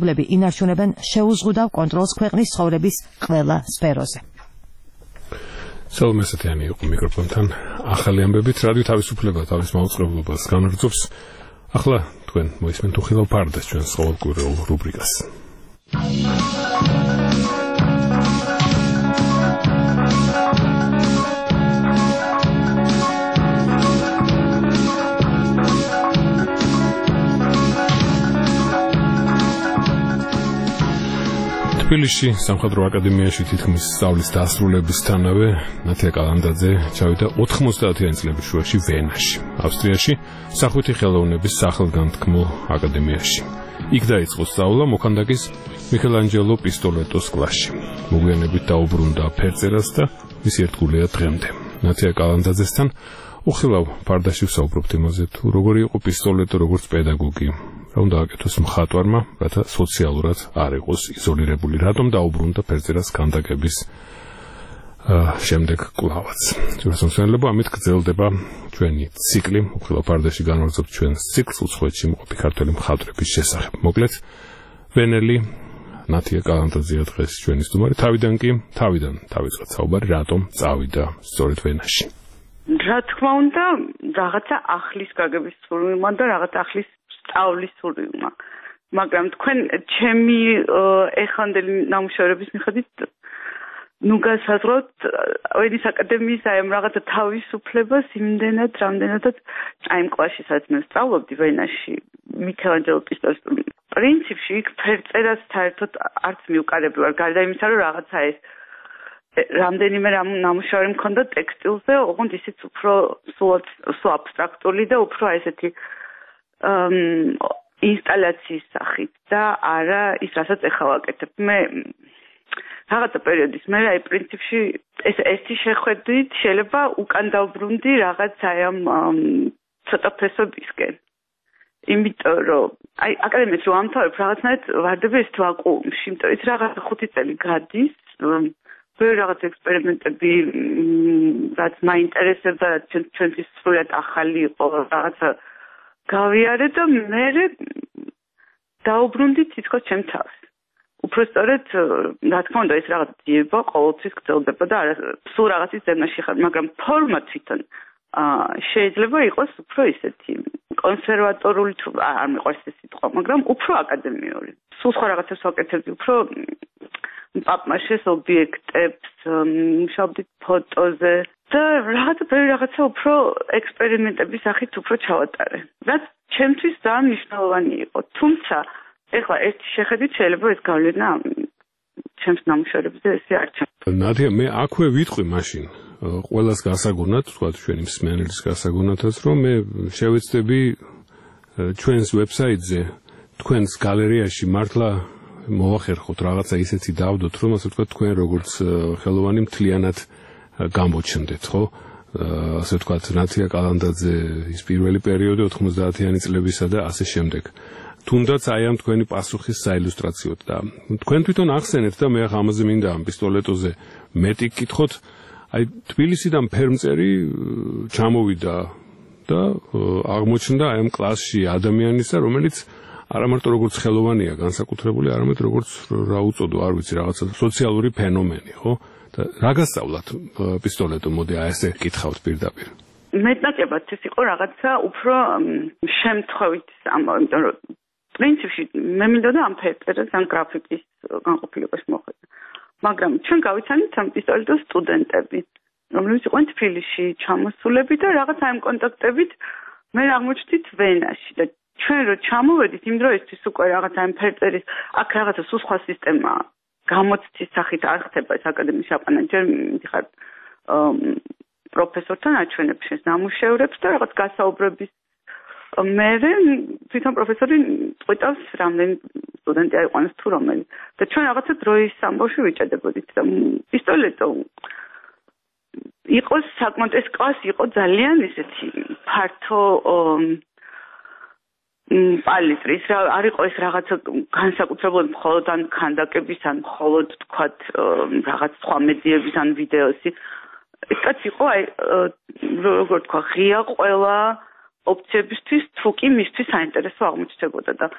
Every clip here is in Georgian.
მეზობლები ინარჩუნებენ შეუზღუდავ კონტროლს ქვეყნის ცხოვრების ყველა სფეროზე. სალომე სათიანი იყო მიკროფონთან ახალი ამბებით რადიო თავისუფლება თავის მაუწყებლობას განაგრძობს. ახლა თქვენ მოისმენთ უხილავ ფარდას ჩვენს ყოველკვირეულ რუბრიკას. თბილისში სამხატვრო აკადემიაში თითქმის სწავლის დასრულებისთანავე ნათია კალანდაძე ჩავიდა 90-იანი წლების შუაში ვენაში, ავსტრიაში, სახვითი ხელოვნების სახელგანთქმულ აკადემიაში. იქ დაიწყო სწავლა მოქანდაკის მიქელანჯელო პისტოლეტოს კლასში. მოგვიანებით დაუბრუნდა ფერწერას და მისი ერთგულია დღემდე. ნათია კალანდაძესთან უხილავ ფარდაში ვსაუბრობთ იმაზე, თუ როგორი იყო პისტოლეტო როგორც პედაგოგი. რა უნდა აკეთოს მხატვარმა, რათა სოციალურად არ იყოს იზოლირებული, რატომ დაუბრუნდა ფერწერას ქანდაკების შემდეგ კვლავაც. ჯერასამსვენელებო, ამით გრძელდება ჩვენი ციკლი, უხილავ ფარდაში განვაგრძობთ ჩვენს ციკლს უცხოეთში მყოფი ქართველი მხატვრების შესახებ. მოკლედ, ვენელი ნათია კალანდაძეა დღეს ჩვენი სტუმარი, თავიდან დავიწყოთ საუბარი, რატომ წავიდა სწორედ ვენაში. რა თქმა უნდა, რაღაცა ახლის გაგების სურვილმა და რაღაცა ახლის სწავლის სურვილმა. მაგრამ თქვენ ჩემი ეხანდელი ნამუშევრების მიხედვით გასაზღვროთ ვენის აკადემიის აი ამ რაღაცა თავისუფლებას იმდენად, რამდენადაც აი ამ კლასში სადაც მე ვსწავლობდი ვენაში მიქელანჯელო პისტოლეტოს პრინციპში იქ ფერწერას საერთოდ არც მიუყარები ვარ, გარდა იმისა, რომ რაღაცა ეს რამდენიმე ნამუშევარი მქონდა ტექსტილზე, ოღონდ ისიც უფრო სულ აბსტრაქტული და უფრო ესეთი ინსტალაციის სახით და არა ის, რასაც ეხლა ვაკეთებ. მე რაღაცა პერიოდის მერე აი პრინციპში ესეთი შეხვედრით შეიძლება უკან დავბრუნდი რაღაც აი ამ ცოტა ფესობისკენ. იმიტომ რომ აი აკადემიას რომ ამთავრებ რაღაცნაირად ვარდები ეს ვაკუუმში, იმიტომ ის რაღაცა 5 წელი გადის, ბევრი რაღაც ექსპერიმენტები რაც მაინტერესებდა, ჩვენთვის სრულად ახალი იყო რაღაცა გავიარე და მე დაუბრუნდი თითქოს ჩემ თავს. უფრო სწორედ, რა თქმა უნდა, ეს რაღაც ძიება ყოველთვის გრძელდება და სულ რაღაცის ზემაში ხარ, მაგრამ ფორმა თვითონ შეიძლება იყოს უფრო ისეთი კონსერვატორული, თუ არ მიყვარს ეს სიტყვა, მაგრამ უფრო აკადემიური. სულ სხვა რაღაცებს ვაკეთებდი, უფრო პაპმაშეს ობიექტებს, მუშაობდი ფოტოზე და რაღაცა უფრო ექსპერიმენტების სახით უფრო ჩავატარე. რაც ჩემთვის ძალიან მნიშვნელოვანი იყო. თუმცა ეხლა ერთი შეხედვით შეიძლება ეს გავლენა ჩემს ნამუშევრებზე ესე არ ჩანს. ნადია, მე აქვე ვიტყვი მაშინ ყველას გასაგონად, თქვა ჩვენი მსმენელის გასაგონადაც, რომ მე შევეცდები ჩვენს ვებსაიტზე, თქვენს გალერეაში მართლა მოვახერხოთ რაღაცა ისეთი დავდოთ, რომ ასე ვთქვათ, თქვენ როგორც ხელოვანი მთლიანად გამოჩნდეთ, ხო? ასე ვთქვათ, ნათია კალანდაძე ის პირველი პერიოდი 90-იანი წლებისა და ასე შემდეგ. თუნდაც აი ამ თქვენი პასუხის საილუსტრაციოდ და თქვენ თვითონ ახსენეთ და მე ახლა ამაზე მინდა ამ პისტოლეტოზე მეტი გკითხოთ, აი თბილისიდან ფერმწერი ჩამოვიდა და აღმოჩნდა აი ამ კლასში ადამიანისა, რომელიც არა მარტო როგორც ხელოვანია განსაკუთრებული, არამედ როგორც რა უწოდო, არ ვიცი, რაღაცა სოციალური ფენომენი, ხო? და რა გასწავლათ პისტოლეტო, მოდი აი ესე გკითხავთ პირდაპირ. მეტნაკლებად ეს იყო რაღაცა უფრო შემთხვევით ამბავი, იმიტომ რომ პრინციპში მე მინდოდა ამ ფერწერას, ამ გრაფიკის განყოფილებას მოხვედრა. მაგრამ ჩვენ გავიცანით ამ პისტოლეტოს სტუდენტები, რომლებიც იყვნენ თბილისში ჩამოსულები და რაღაც ამ კონტაქტებით მე აღმოჩნდით ვენაში და ჩვენ რო ჩამოვედით იმ დროისთვის უკვე რაღაც ამ ფერწერის აქ რაღაცა სულ სხვა სისტემაა. გამოცდის სახით არ ხდება ეს აკადემიის აყვანა, ჯერ მიდიხარ პროფესორთან აჩვენებ შენს ნამუშევრებს და რაღაც გასაუბრების მერე თვითონ პროფესორი წყვიტავს რამდენი სტუდენტი აიყვანოს თუ რომელი და ჩვენ რაღაცა დროის ამბავში ვიჭედებოდით და პისტოლეტო იყო საკმაოდ ეს კლასი იყო ძალიან ისეთი ფართო პალიტრის არ იყო ეს რაღაცა განსაკუთრებულად მხოლოდ ან ქანდაკების ან მხოლოდ თქვათ რაღაც სხვა მედიების ან ვიდეოსი ეს კაცი იყო აი როგორ თქვა ღია ყველა ოპციებისთვის თუ კი მისთვის საინტერესო აღმოჩნდებოდა და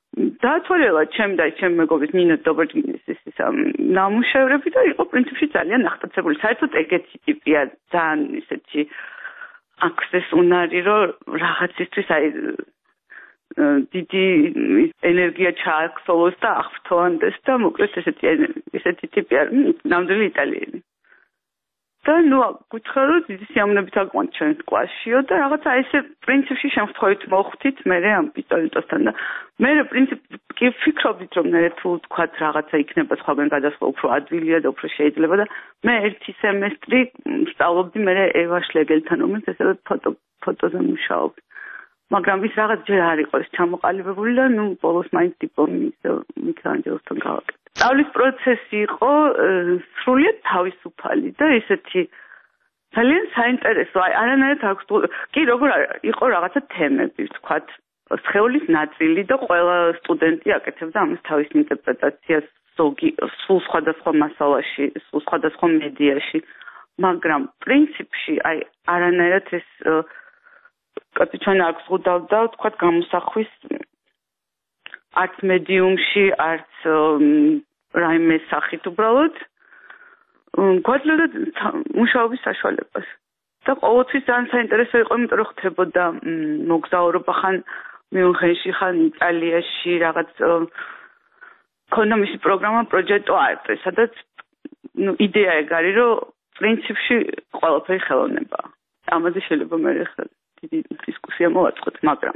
დაათვალიერა ჩემი და ჩემი მეგობრის ნინო დობერტგინის ის ნამუშევრები და იყო პრინციპში ძალიან ახტაცებული. საერთოდ ეგეთი ტიპია ძალიან ისეთი აქვს ეს უნარი რომ რაღაცისთვის აი დიდი ენერგია ჩააქცოლოს და აღფრთოვანდეს და მოკლედ ესეთი ტიპი არის ნამდვილი იტალიელი. და ნუ გითხრა რომ დიდი სიამოვნებით აგვანთ ჩვენ კლასშიო და რაღაცა ესე პრინციპში შემთხვევით მოხვდით მე ამ პისტოლეტოსთან და მე პრინციპი ვფიქრობდით რომ მე თუ თქვათ რაღაცა იქნება სხვაგან გადასვლა უფრო ადვილია და უფრო შეიძლება და მე ერთი სემესტრი სწავლობდი მე ევა შლეგელთან რომელიც ესე ფოტოზე მუშაობდა მაგრამ ის რაღაც ჯერ არ იყო ეს ჩამოყალიბებული და ნუ ბოლოს მაინც დიპლომი მიქელანჯელოსთან გავაკეთე. სწავლის პროცესი იყო სრულიად თავისუფალი და ესეთი ძალიან საინტერესო. არანაირად აქვს კი როგორ იყო რაღაცა თემები, ვთქვათ, სხეულის ნაწილი და ყველა სტუდენტი აკეთებდა ამას თავის ინტერპრეტაციას სულ სხვადასხვა მასალაში, სულ სხვადასხვა მედიაში, მაგრამ პრინციპში არანაირად ეს კაცი ჩვენ არ გზღუდავდა, ვთქვათ, გამოსახვის არც მედიუმში, არც რაიმე სახით უბრალოდ გვაძლევდა მუშაობის საშუალებას. და ყოველთვის ძალიან საინტერესო იყო, იმიტომ რომ ხდებოდა მოგზაურობა ხან მიუნხენში, ხან იტალიაში, რაღაც ქონდა მისი პროგრამა პროჯექტო არტე, სადაც იდეა ეგ არის, რომ პრინციპში ყველაფერი ხელოვნებაა. ამაზე შეიძლება მე ხა დიდი დისკუსია მოვაწყოთ, მაგრამ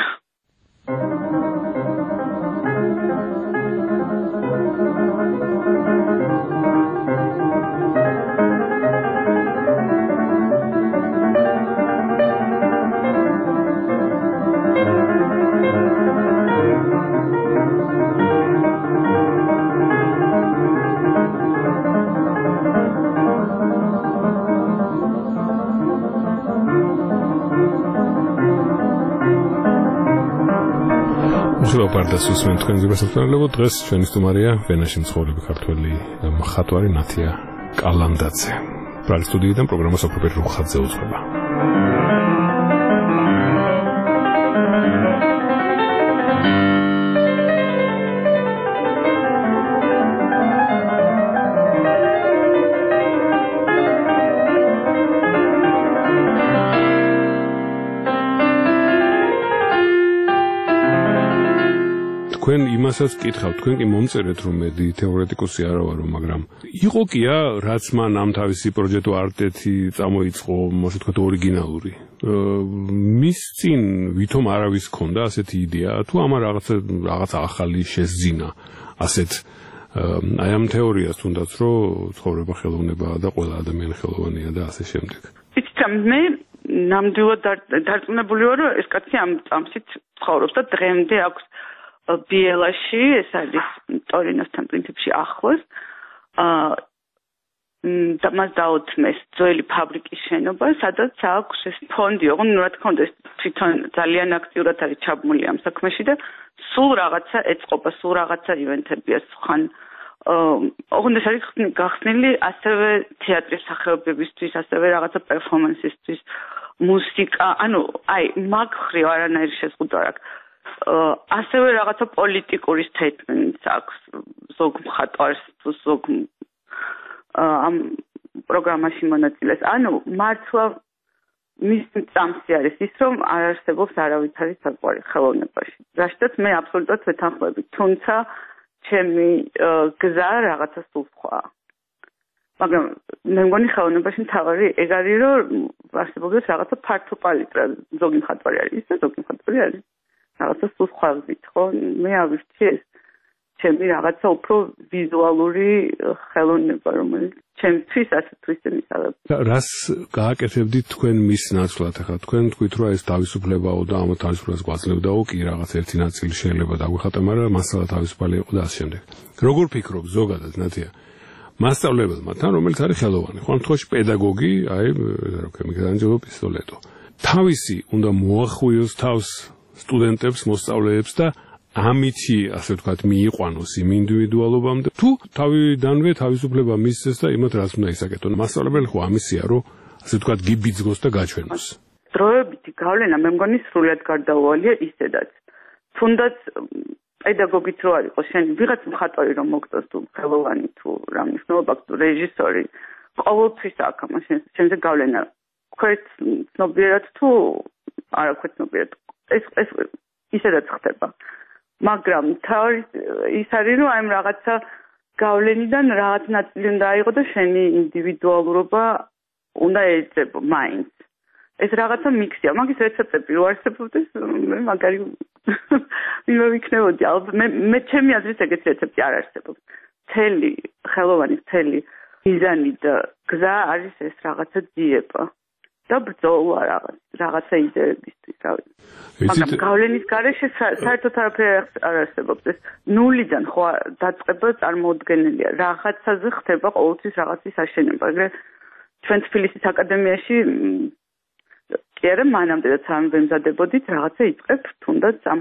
პარდას უსმენ თქვენზე გასაფრთხილებო დღეს ჩვენი სტუმარია ვენაში მცხოვრები ქართველი მხატვარი ნათია კალანდაძე. პრაღის სტუდიიდან პროგრამა სოფროპერ რუხაძე უძღვება. თქვენ იმასაც კითხავთ, თქვენ კი მომწერეთ რომ მე თეორეტიკოსი არა ვარო, მაგრამ იყო კია რაც მან ამ თავისი პროჯექტო არტეთი წამოიწყო, ასე ვთქვათ, ორიგინალური. მის წინ ვითომ არავის ქონდა ასეთი იდეა, თუ ამა რაღაცა ახალი შესძინა, ასეთ აი ამ თეორიას თუნდაც რომ ცხოვრება ხელოვნებაა და ყველა ადამიანი ხელოვანია და ასე შემდეგ. იცით, მე ნამდვილად დარწმუნებული ვარ, რომ ეს კაცი ამ წამსით ცხოვრობს და დღემდე აქვს ბიელაში, ეს არის ტორინოსთან პრინციპში ახლოს. და მას დაუთმეს ძველი ფაბრიკის შენობა, სადაც აქვს ეს ფონდი, ოღონდ რა თქმა უნდა, თვითონ ძალიან აქტიურად არის ჩაბმული ამ საქმეში და სულ რაღაცა ეწყობა, სულ რაღაცა ივენთებია, ხან ოღონდ ეს არის გახსნილი ასევე თეატრის სახეობებისთვის, ასევე რაღაცა პერფორმანსისთვის, მუსიკა, ანუ აი მაგ ხრივ არანაირი შეზღუდვა არ აქვს. ასევე რაღაცა პოლიტიკური statements აქვს ზოგ მხატვარს თუ ზოგ ამ პროგრამაში მონაწილეს. ანუ მართლა მის წამსი არის ის, რომ არ არსებობს არავითარი საყვარი ხელოვნებაში. რაშიც მე აბსოლუტურად ვეთანხმები, თუმცა ჩემი გზა რაღაცა სულ სხვაა. მაგრამ მე მგონი ხელოვნებაში მთავარი ეგ არის, რომ არსებობს რაღაცა ფართო პალიტრა. ზოგი მხატვარი არის ის და ზოგი მხატვარი არის რაღაცა სულ სხვა გზით, ხო? მე ავირჩიე ეს ჩემი რაღაცა უფრო ვიზუალური ხელოვნება, რომელიც ჩემთვის ასე თუ ისე მისაღებია. რას გააკეთებდით თქვენ მის ნაცვლად? ახლა თქვენ თქვით, რომ ეს თავისუფლებაო და ამ თავისუფლებას გვაძლევდაო, კი რაღაც ერთი ნაწილი შეიძლება დაგვიხატა, მაგრამ მასალა თავისუფალი იყო და ასე შემდეგ. როგორ ფიქრობ ზოგადად, ნათია? მასწავლებელმა თან, რომელიც არის ხელოვანი, ხო, ამ შემთხვევაში პედაგოგი, აი, რა ქვია, მიქელანჯელო პისტოლეტო. თავისი უნდა მოახვიოს თავს სტუდენტებს, მოსწავლეებს და ამითი, ასე ვთქვათ, მიიყვანოს იმ ინდივიდუალობამდე, თუ თავიდანვე თავისუფლება მისცეს და იმათ რაც უნდა ისაკეთონ. მასწავლებელი ხო ამისია, რომ ასე ვთქვათ, გიბიძგოს და გაჩვენოს. დროებითი გავლენა მე მგონი სრულიად გარდაუვალია ისედაც. თუნდაც პედაგოგიც რო არ იყოს, შენ ვიღაც მხატვარი რომ მოგწოს თუ ხელოვანი თუ რა მნიშვნელობა თუ რეჟისორი, ყოველთვის აქ ამას შენზე გავლენა ქვეთ ცნობიერად თუ არა ქვეთ ცნობიერად. ეს ისედაც ხდება. მაგრამ თავი ის არის რომ აი რაღაცა გავლენიდან რაღაც ნაწილი უნდა აიღო და შენი ინდივიდუალურობა უნდა ეძებო მაინც. ეს რაღაცა მიქსია. მაგის რეცეპტები რო არსებობდეს, მე მაგარი ვინმე ვიქნებოდი. ალბათ მე ჩემი აზრით ეგეთ რეცეპტი არ არსებობს. მთელი ხელოვანის მთელი მიზანი და გზა არის ეს რაღაცა ძიება. და ბრძოლა რაღაცა იდეებისთვის, რა ვიცი. მაგრამ გავლენის გარეშე საერთოდ არაფერი არ არსებობს. ეს ნულიდან ხო დაწყება წარმოუდგენელია. რაღაცაზე ხდება ყოველთვის რაღაცის აშენება. ეგრე ჩვენ თბილისის აკადემიაში კი არა მანამდეც ამ ვემზადებოდით რაღაცა იწყებ თუნდაც ამ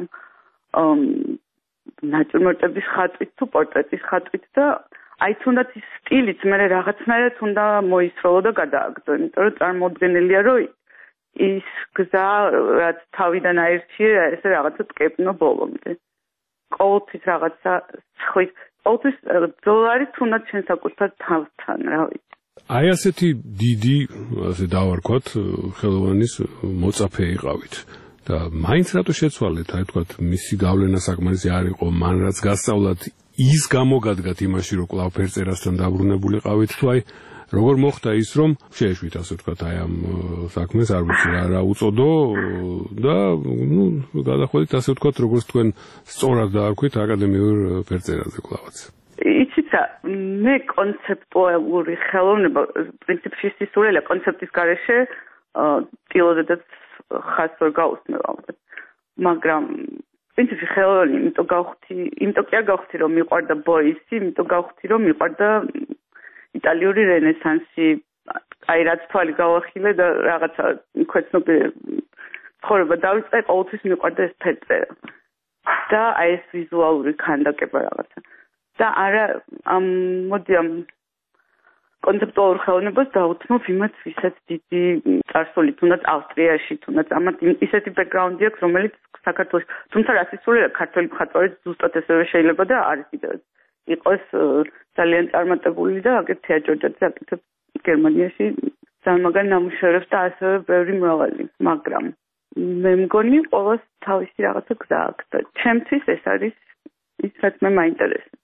ნატურმორტების ხატვით თუ პორტრეტის ხატვით და აი თუნდაც ის სტილიც მე რაღაცნაირად უნდა მოისროლო და გადააგდო, იმიტომ რომ წარმოუდგენელია რომ ის გზა რაც თავიდან აირჩიე ესე რაღაცა ტკეპნო ბოლომდე. ყოველთვის რაღაცა ხვის, ყოველთვის დოლარი თუნდაც შენ საკუთარ თავთან, რა ვიცი. აი ასეთი დიდი, ასე დავარქვათ, ხელოვანის მოწაფე იყავით. და მაინც რატო შეცვალეთ, აი თქვათ, მისი გავლენა საკმარისი არ იყო, მან რაც გასწავლათ, ის გამოგადგათ იმაში, რომ კვლავ ფერწერასთან დაბრუნებულიყავით, თუ აი როგორ მოხდა ის, რომ შეეშვით, ასე ვთქვათ, აი ამ საქმეს, არ ვიცი რა უწოდო და ნუ გადახვედით, ასე ვთქვათ, როგორც თქვენ სწორად დაარქვით აკადემიურ ფერწერაზე კვლავაც. იცით რა, მე კონცეპტუალური ხელოვნება პრინციპში სისულელია კონცეპტის გარეშე ტილოდედაც ხას ვერ გაუსმევ. მაგრამ პრინციპში ხელოვანი იმიტომ კი არ გავხდი რომ მიყვარდა ბოისი, იმიტომ გავხდი რომ მიყვარდა იტალიური რენესანსი, აი რაც თვალი გავახილე და რაღაცა ქვეცნობრივი ცხოვრება დავიწყე, ყოველთვის მიყვარდა ეს ფერწერა. და აი ეს ვიზუალური ქანდაკება რაღაცა. და არა მოდი ამ კონცეპტუალურ ხელოვნებას დაუთმობ იმას, ვისაც დიდი წარსული, თუნდაც ავსტრიაში, თუნდაც ამათ ისეთი ბექგრაუნდი აქვს, რომელიც საქართველოში, თუმცა რასისულია ქართველი მხატვარი ზუსტად ესევე შეიძლება და არის კიდევ იყოს ძალიან წარმატებული და აგერ თეატროჯაძე აკეთებს გერმანიაში ძალიან მაგარი ნამუშევრებს და ასევე ბევრი მრავალი, მაგრამ მე მგონი ყოველს თავისი რაღაცა გზა აქვს და ჩემთვის ეს არის ის რაც მე მაინტერესებს.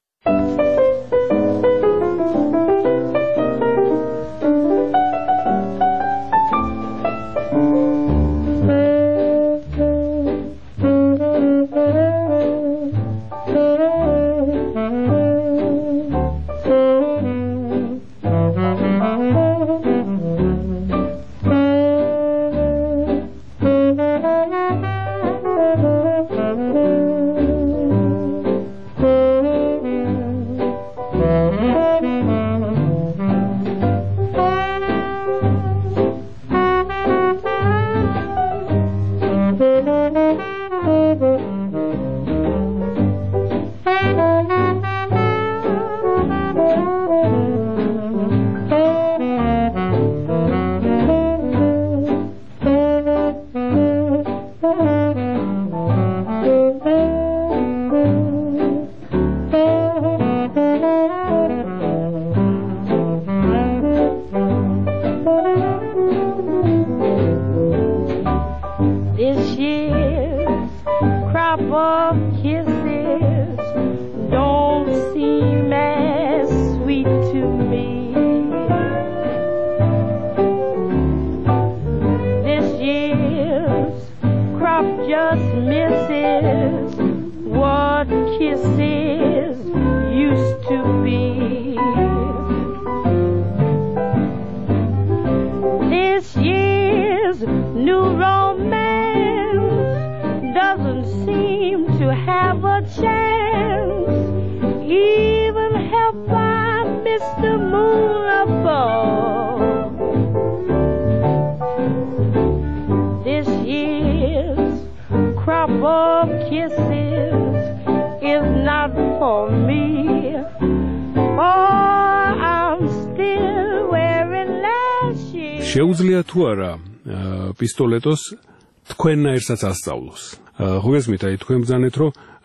შეუძლია თუ არა პისტოლეტოს თქვენნაირსაც ასწავლოს. ხო გესმით, აი თქვენ ბრძანეთ, რომ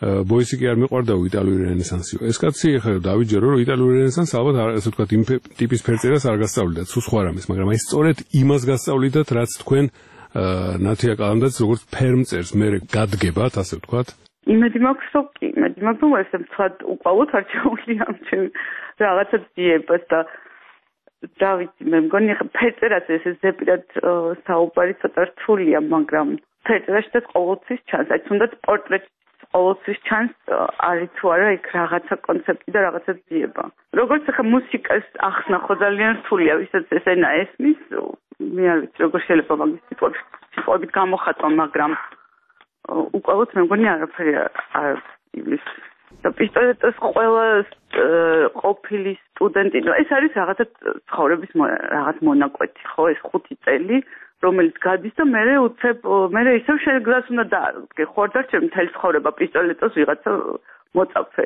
ბოისი კი არ მიყვარდა იტალიური რენესანსიო. ეს კაცი ახლა დავიჯერო, რომ იტალიური რენესანსი ალბათ ასე ვთქვათ იმ ტიპის ფერწერას არ გასწავლიდა, თუ სხვა რამეს, მაგრამ აი სწორედ იმას გასწავლიდათ, რაც თქვენ ნათია კალანდაძის როგორც ფერმწერს მე გადგებათ, ასე ვთქვათ. იმედი მაქვს, რომ კი, იმედი მაქვს, რომ ესე ვთქვათ, უკვალოდ არჩეული ამ ჩემ რაღაცა ძიებას და დავიცი, მე მგონი ხა ფერწერას ესე ზეპირად საუბარი ცოტა რთულია, მაგრამ ფერწერაშიც ყოველთვის ჩანს, აი თუნდაც პორტრეტში ყოველთვის ჩანს არის თუ არა იქ რაღაცა კონცეფტი და რაღაცა ძიება. როგორც ხა მუსიკას ახსნა ხო ძალიან რთულია, ვისაც ეს ენა ესმის, მე არ ვიცი როგორ შეიძლება მაგის სიტყვებით გამოხატვა, მაგრამ უკვალოდ მე მგონი არაფერი არ ივლის. და პისტოლეტის ყველა ყოფილი სტუდენტი, ეს არის რაღაცა ცხოვრების რაღაც მონაკვეთი, ხო, ეს 5 წელი, რომელიც გადის და მე უცებ, მე ისევ შეგდას უნდა დაარგე, ხო არ დარჩენ მთელი ცხოვრება პისტოლეტოს ვიღაცა მოწაფე.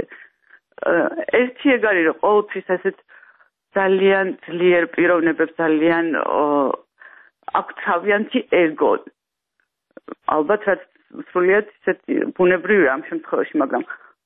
ერთი ეგ არის, რომ ყოველთვის ესეთ ძალიან ძლიერ პიროვნებებს ძალიან აქვს თავიანთი ეგო. ალბათ რაც სრულიად ისეთი ბუნებრივია ამ შემთხვევაში, მაგრამ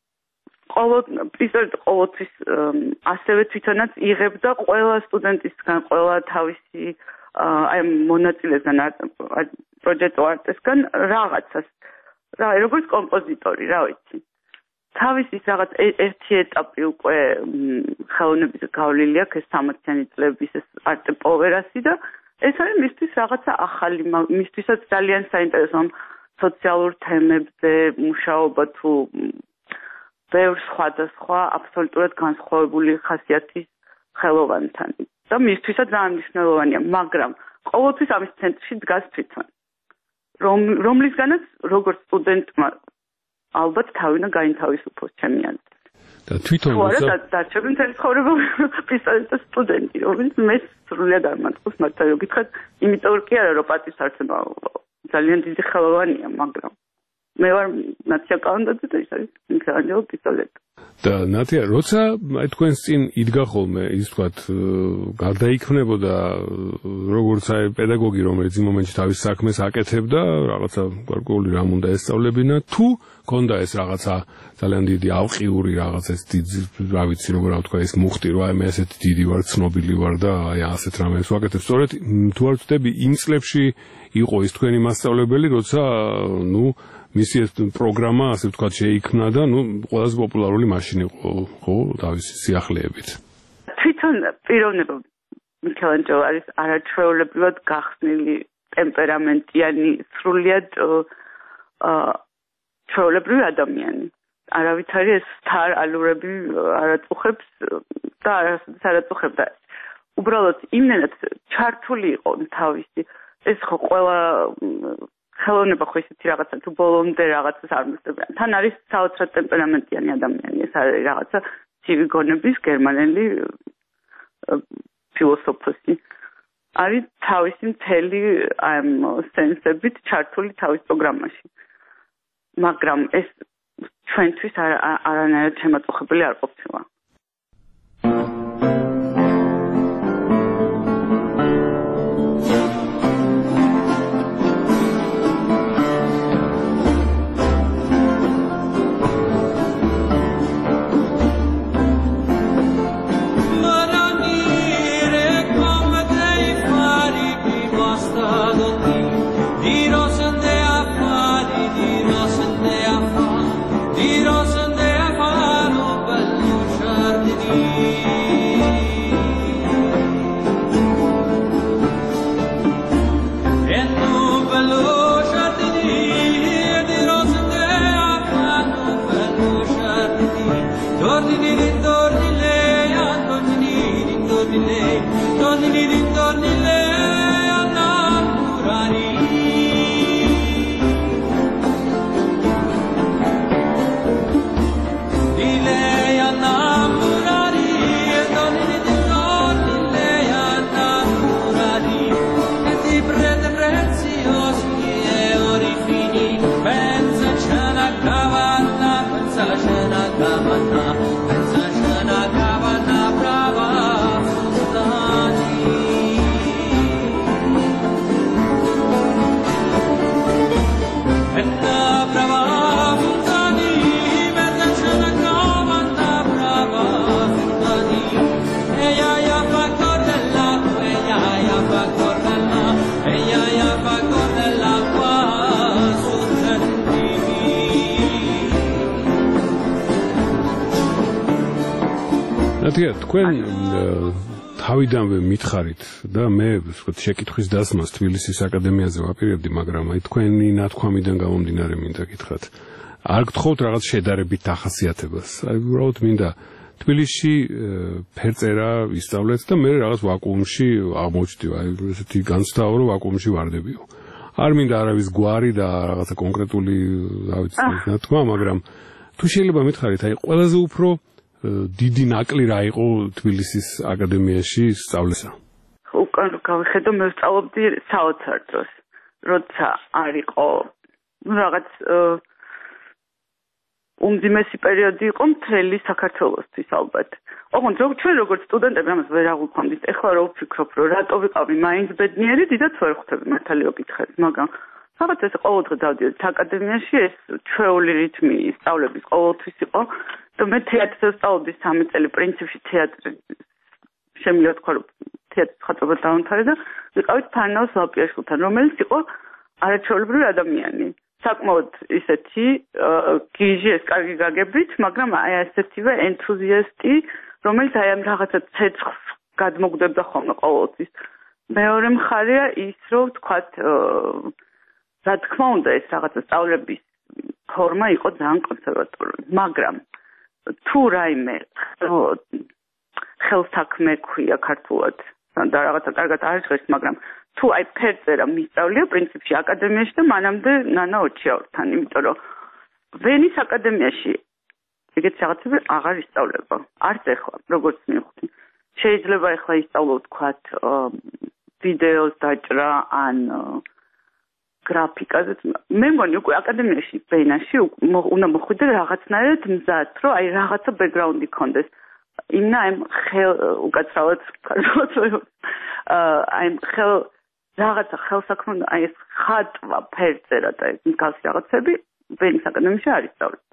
პისტოლეტი ყოველთვის ასევე თვითონაც იღებდა ყველა სტუდენტისგან, ყველა თავისი აი მონაწილესგან, პროექტო არტესგან რაღაცას. რა, როგორც კომპოზიტორი, რა ვიცი. თავისი რაღაც ერთი ეტაპი უკვე ხელოვნების გავლილი აქვს, ეს 60-იანი წლების ეს არტე პოვერასი და ეს არის მისთვის რაღაცა ახალი, მისთვისაც ძალიან საინტერესო სოციალურ თემებზე მუშაობა თუ ბევრ სხვადასხვა აბსოლუტურად განსხვავებული ხასიათის ხელოვანთან. და მისთვისაც ძალიან მნიშვნელოვანია, მაგრამ ყოველთვის ამის ცენტრში დგას თვითონ. რომლისგანაც როგორც სტუდენტმა ალბათ თავინა გაინთავისუფლოს ჩემი აზრით. და თვითონ როცა დარჩები მთელი ცხოვრება პისტოლეტის სტუდენტი, რომელიც მე სრულიად არ მარტოს მართლა გითხრათ, იმიტომ კი არა რომ პატივსაცემი ძალიან დიდი ხელოვანია, მაგრამ მე ვარ ნათია კალანდაძე და ის არის მიქელანჯელო პისტოლეტი. და ნათია, როცა აი თქვენს წინ იდგა ხოლმე ის თქვათ გარდაიქმნებოდა როგორც აი პედაგოგი, რომელიც იმ მომენტში თავის საქმეს აკეთებდა, რაღაცა გარკვეული რამ უნდა ესწავლებინა, თუ ქონდა ეს რაღაცა ძალიან დიდი ალყიური რაღაცა ეს დიდი, რა ვიცი, როგორ ვთქვა, ეს მუხტი, რომ აი მე ასეთი დიდი ვარ, ცნობილი ვარ და აი ასეთ რამებს ვაკეთებ. სწორედ თუ არ ვწდები, იმ წლებში იყო ის თქვენი მასწავლებელი, როცა ნუ მისი ეს პროგრამა, ასე ვთქვათ, შეიქმნა და ნუ ყველაზე პოპულარული მაშინ იყო, ხო, თავისი სიახლეებით. თვითონ პიროვნება მიქელანჯელო არის არაჩვეულებრივად გახსნილი, ტემპერამენტიანი, სრულიად ჩვეულებრივი ადამიანი. არავითარი ეს სთარ ალურები არაწუხებს და არაწუხებდა. უბრალოდ იმენად ჩართული იყო თავისი ეს ხო ყველა ხელოვნება ხო ისეთი რაღაცა თუ ბოლომდე რაღაცას არ მოსწებიან. თან არის საოცრად ტემპერამენტიანი ადამიანი, ეს არის რაღაცა ცივი გონების გერმანელი ფილოსოფოსი. არის თავისი მთელი ამ სენსებით ჩართული თავის პროგრამაში. მაგრამ ეს ჩვენთვის არანაირად შემაწუხებელი არ ყოფილა. ნათია, თქვენ თავიდანვე მითხარით და მე ვთქვათ შეკითხვის დასმას თბილისის აკადემიაზე ვაპირებდი, მაგრამ აი თქვენი ნათქვამიდან გამომდინარე მინდა გითხრათ. არ გთხოვთ რაღაც შედარებით ახასიათებას. აი უბრალოდ მინდა თბილისში ფერწერა ისწავლეთ და მე რაღაც ვაკუუმში აღმოჩნდიო. აი ესეთი განცდაო რომ ვაკუუმში ვარდებიო. არ მინდა არავის გვარი და რაღაცა კონკრეტული რა ვიცი ნათქმა, მაგრამ თუ შეიძლება მითხარით, აი ყველაზე უფრო დიდი ნაკლი რა იყო თბილისის აკადემიაში სწავლისა? უკან გავიხედო, მე ვსწავლობდი საოცარ დროს, როცა არ იყო რაღაც უმძიმესი პერიოდი იყო მთელი საქართველოსთვის ალბათ. ოღონდ ჩვენ როგორც სტუდენტები ამას ვერ აღვიქვამდით. ეხლა რო ვფიქრობ, რომ რატო ვიყავი მაინც ბედნიერი, დიდად ვერ ხვდები მართალი რო გითხრათ, მაგრამ რაღაც ეს ყოველდღე დავდიოდი აკადემიაში, ეს ჩვეული რითმი სწავლების ყოველთვის იყო და მე თეატრზე ვსწავლობდი 3 წელი, პრინციპში თეატრი შემიძლია თქვა, რომ თეატრის ხატობა დაამთავრე და ვიყავით ფარნაოს ლაპიაშვილთან, რომელიც იყო არაჩვეულებრივი ადამიანი. საკმაოდ ისეთი გიჟი ეს კარგი გაგებით, მაგრამ აი ასეთივე ენთუზიასტი, რომელიც აი ამ რაღაცა ცეცხლს გადმოგდებდა ხოლმე ყოველთვის. მეორე მხარეა ის, რომ თქვათ, რა თქმა უნდა, ეს რაღაცა სწავლების ფორმა იყო ძალიან კონსერვატორული, მაგრამ თუ რაიმე ხელსაქმე ქვია ქართულად და რაღაცა კარგად არ ჟღერს, მაგრამ თუ აი ფერწერა მისწავლია პრინციპში აკადემიაში და მანამდე ნანა ოჩიაურთან, იმიტომ რომ ვენის აკადემიაში ეგეთ რაღაცები აღარ ისწავლება. არც ეხლა, როგორც მივხვდი. შეიძლება ეხლა ისწავლო თქვათ ვიდეოს დაჭრა ან გრაფიკაზე. მე მგონი უკვე აკადემიაში ვენაში უნდა მოხვიდე რაღაცნაირად მზად, რომ აი რაღაცა ბექგრაუნდი ქონდეს. იმნა აი უკაცრავად აი რაღაცა ხელსაქმე, აი ეს ხატვა, ფერწერა და ეს მსგავსი რაღაცები ვენის აკადემიაში არ ისწავლება.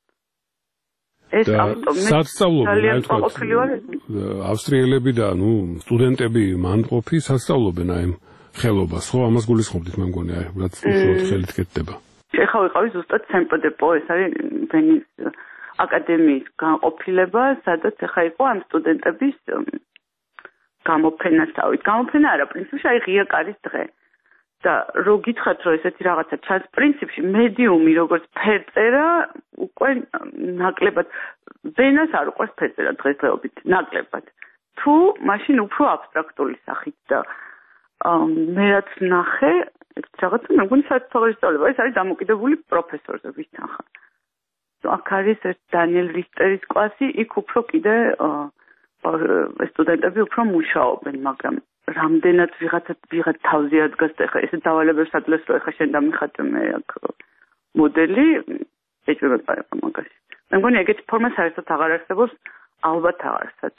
ეს ავტომატურად ავსტრიელები და სტუდენტები მანდყოფი სასწავლობენ აი ხელობას, ხო? ამას გულისხმობდით, მე მგონი, აი რაც უშუალოდ ხელით კეთდება. ეხლა ვიყავი ზუსტად სემპედეპო, ეს არის ვენის აკადემიის განყოფილება, სადაც ეხლა იყო ამ სტუდენტების გამოფენასავით. გამოფენა არა, პრინციპში აი ღია კარის დღე. და რო გითხრათ, რომ ესეთი რაღაცა ჩანს, პრინციპში მედიუმი როგორც ფერწერა უკვე ნაკლებად ვენას არ უყვარს ფერწერა დღესდღეობით, ნაკლებად. თუ მაშინ უფრო აბსტრაქტული სახით და მე რაც ნახე, რაღაცა მე მგონი საერთოდ სწავლება, ეს არის დამოკიდებული პროფესორზე, ვისთან ხარ. აქ არის ეს დანიელ რისტერის კლასი, იქ უფრო კიდე სტუდენტები უფრო მუშაობენ, მაგრამ რამდენად ვიღაც თავზე ადგას და ეხლა ესე დავალებებს ადლეს, რომ ეხლა შენ დამიხატე მე აქ მოდელი, ეჭვება პარება მაგაში. მე მგონი ეგეთი ფორმა საერთოდ აღარ არსებობს, ალბათ აღარსად.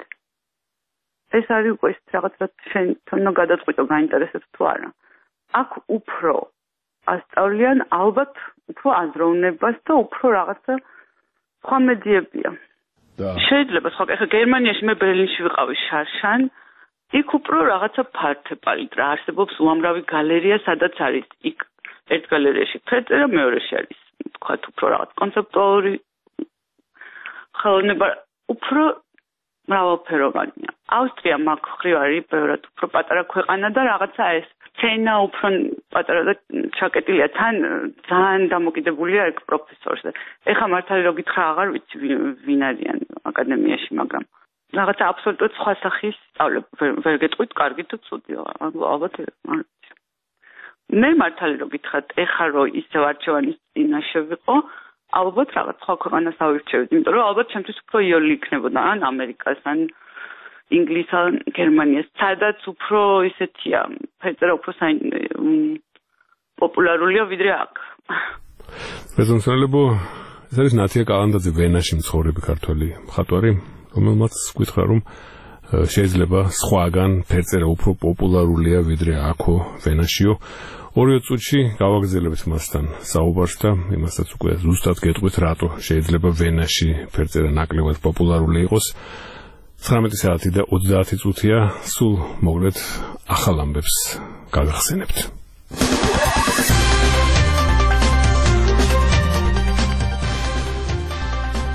ეს არის უკვე ის რაღაც, რაც შენ თვითონ გადაწყვიტო, გაინტერესებს თუ არა. აქ უფრო ასწავლიან ალბათ უფრო აზროვნებას და უფრო რაღაცა სხვა მედიებია. შეიძლება სხვა, ეხლა გერმანიაში მე ბერლინში ვიყავი შარშან, იქ უფრო რაღაცა ფართე პალიტრა არსებობს, უამრავი გალერეა, სადაც არის იქ ერთ გალერეაში ფერწერა, მეორეში არის თქვა უფრო რაღაც კონცეპტუალური ხელოვნება, უფრო მრავალფეროვანია. ავსტრია მაგ მხრივ არის ბევრად უფრო პატარა ქვეყანა და რაღაცა ეს სცენა უფრო პატარა და ჩაკეტილია, თან ძალიან დამოკიდებულია ეგ პროფესორზე. ეხლა მართალი რო გითხრა, აღარ ვიცი ვინ არიან აკადემიაში, მაგრამ რაღაცა აბსოლუტურად სხვა სახის სწავლება. ვერ გეტყვით, კარგი თუ ცუდია, ალბათ არ ვიცი. მე მართალი რო გითხრათ, ეხლა რო ისევ არჩევანის წინაშე ვიყო, ალბათ რაღაც სხვა ქვეყანას ავირჩევთ, იმიტომ რომ ალბათ ჩემთვის უფრო იოლი იქნებოდა ან ამერიკას, ან ინგლისს, ან გერმანიას, სადაც უფრო ისეთია, ფერწერა უფრო პოპულარულია ვიდრე აქ. ბეზონსალებო, ეს არის ნათია კალანდაძე, ვენაში მცხოვრები ქართველი მხატვარი, რომელმაც გითხრა, რომ შეიძლება სხვაგან ფერწერა უფრო პოპულარულია ვიდრე აქო ვენაშიო. 2 წუთში გავაგრძელებთ მასთან საუბარს და იმასაც უკვე ზუსტად გეტყვით, რატო შეიძლება ვენაში ფერწერა ნაკლებად პოპულარული იყოს. 19 საათი და 30 წუთია, სულ მოგლეთ ახალ ამბებს გავახსენებთ.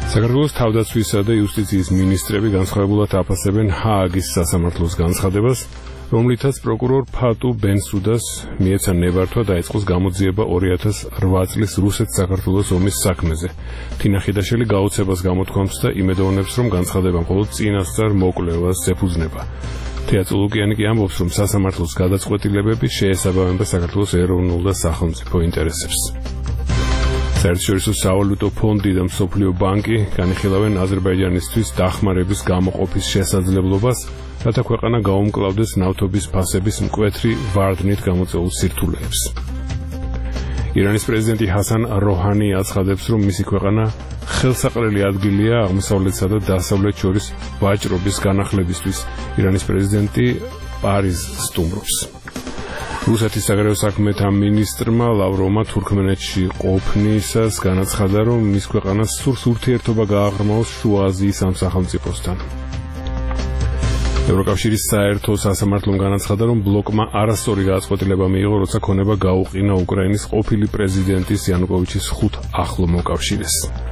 საქართველოს თავდაცვისა და იუსტიციის მინისტრები განსხვავებულად აფასებენ ჰააგის სასამართლოს განცხადებას, რომლითაც პროკურორ ფატუ ბენსუდას მიეცა ნებართვა დაიწყოს გამოძიება 2008 წლის რუსეთ-საქართველოს ომის საქმეზე. თინა ხიდაშელი გაოცებას გამოთქვამს და იმედოვნებს, რომ განცხადება მხოლოდ წინასწარ მოკვლევას ეფუძნება. თეატრო ლუკიანი კი ამბობს, რომ სასამართლოს გადაწყვეტილებები შეესაბამება საქართველოს ეროვნულ და სახელმწიფო ინტერესებს. საერთაშორისო სავალუტო ფონდი და მსოფლიო ბანკი განიხილავენ აზერბაიჯანისთვის დახმარების გამოყოფის შესაძლებლობას, რათა ქვეყანა გაუმკლავდეს ნავთობის ფასების მკვეთრი ვარდნით გამოწვეულ სირთულეებს. ირანის პრეზიდენტი ჰასან როჰანი აცხადებს, რომ მისი ქვეყანა ხელსაყრელი ადგილია აღმოსავლეთსა და დასავლეთს შორის ვაჭრობის განახლებისთვის. ირანის პრეზიდენტი პარიზს სტუმრობს. რუსეთის საგარეო საქმეთა მინისტრმა ლავროვმა თურქმენეთში ყოფნისას განაცხადა, რომ მის ქვეყანას სურს ურთიერთობა გააღრმაოს შუა აზიის ამ სახელმწიფოსთან. ევროკავშირის საერთო სასამართლომ განაცხადა, რომ ბლოკმა არასწორი გადაწყვეტილება მიიღო, როცა ქონება გაუყინა უკრაინის ყოფილი პრეზიდენტის იანუკოვიჩის 5 ახლო მოკავშირეს.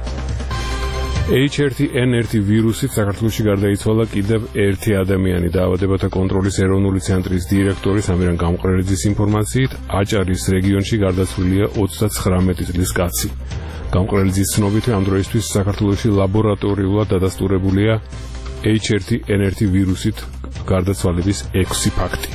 H1N1 ვირუსით საქართველოში გარდაიცვალა კიდევ ერთი ადამიანი. დაავადებათა კონტროლის ეროვნული ცენტრის დირექტორის ამირან გამყრელიძის ინფორმაციით, აჭარის რეგიონში გარდაცვლილია 39 წლის კაცი. გამყრელიძის ცნობით, ამ დროისთვის საქართველოში ლაბორატორიულად დადასტურებულია H1N1 ვირუსით გარდაცვალების 6 ფაქტი.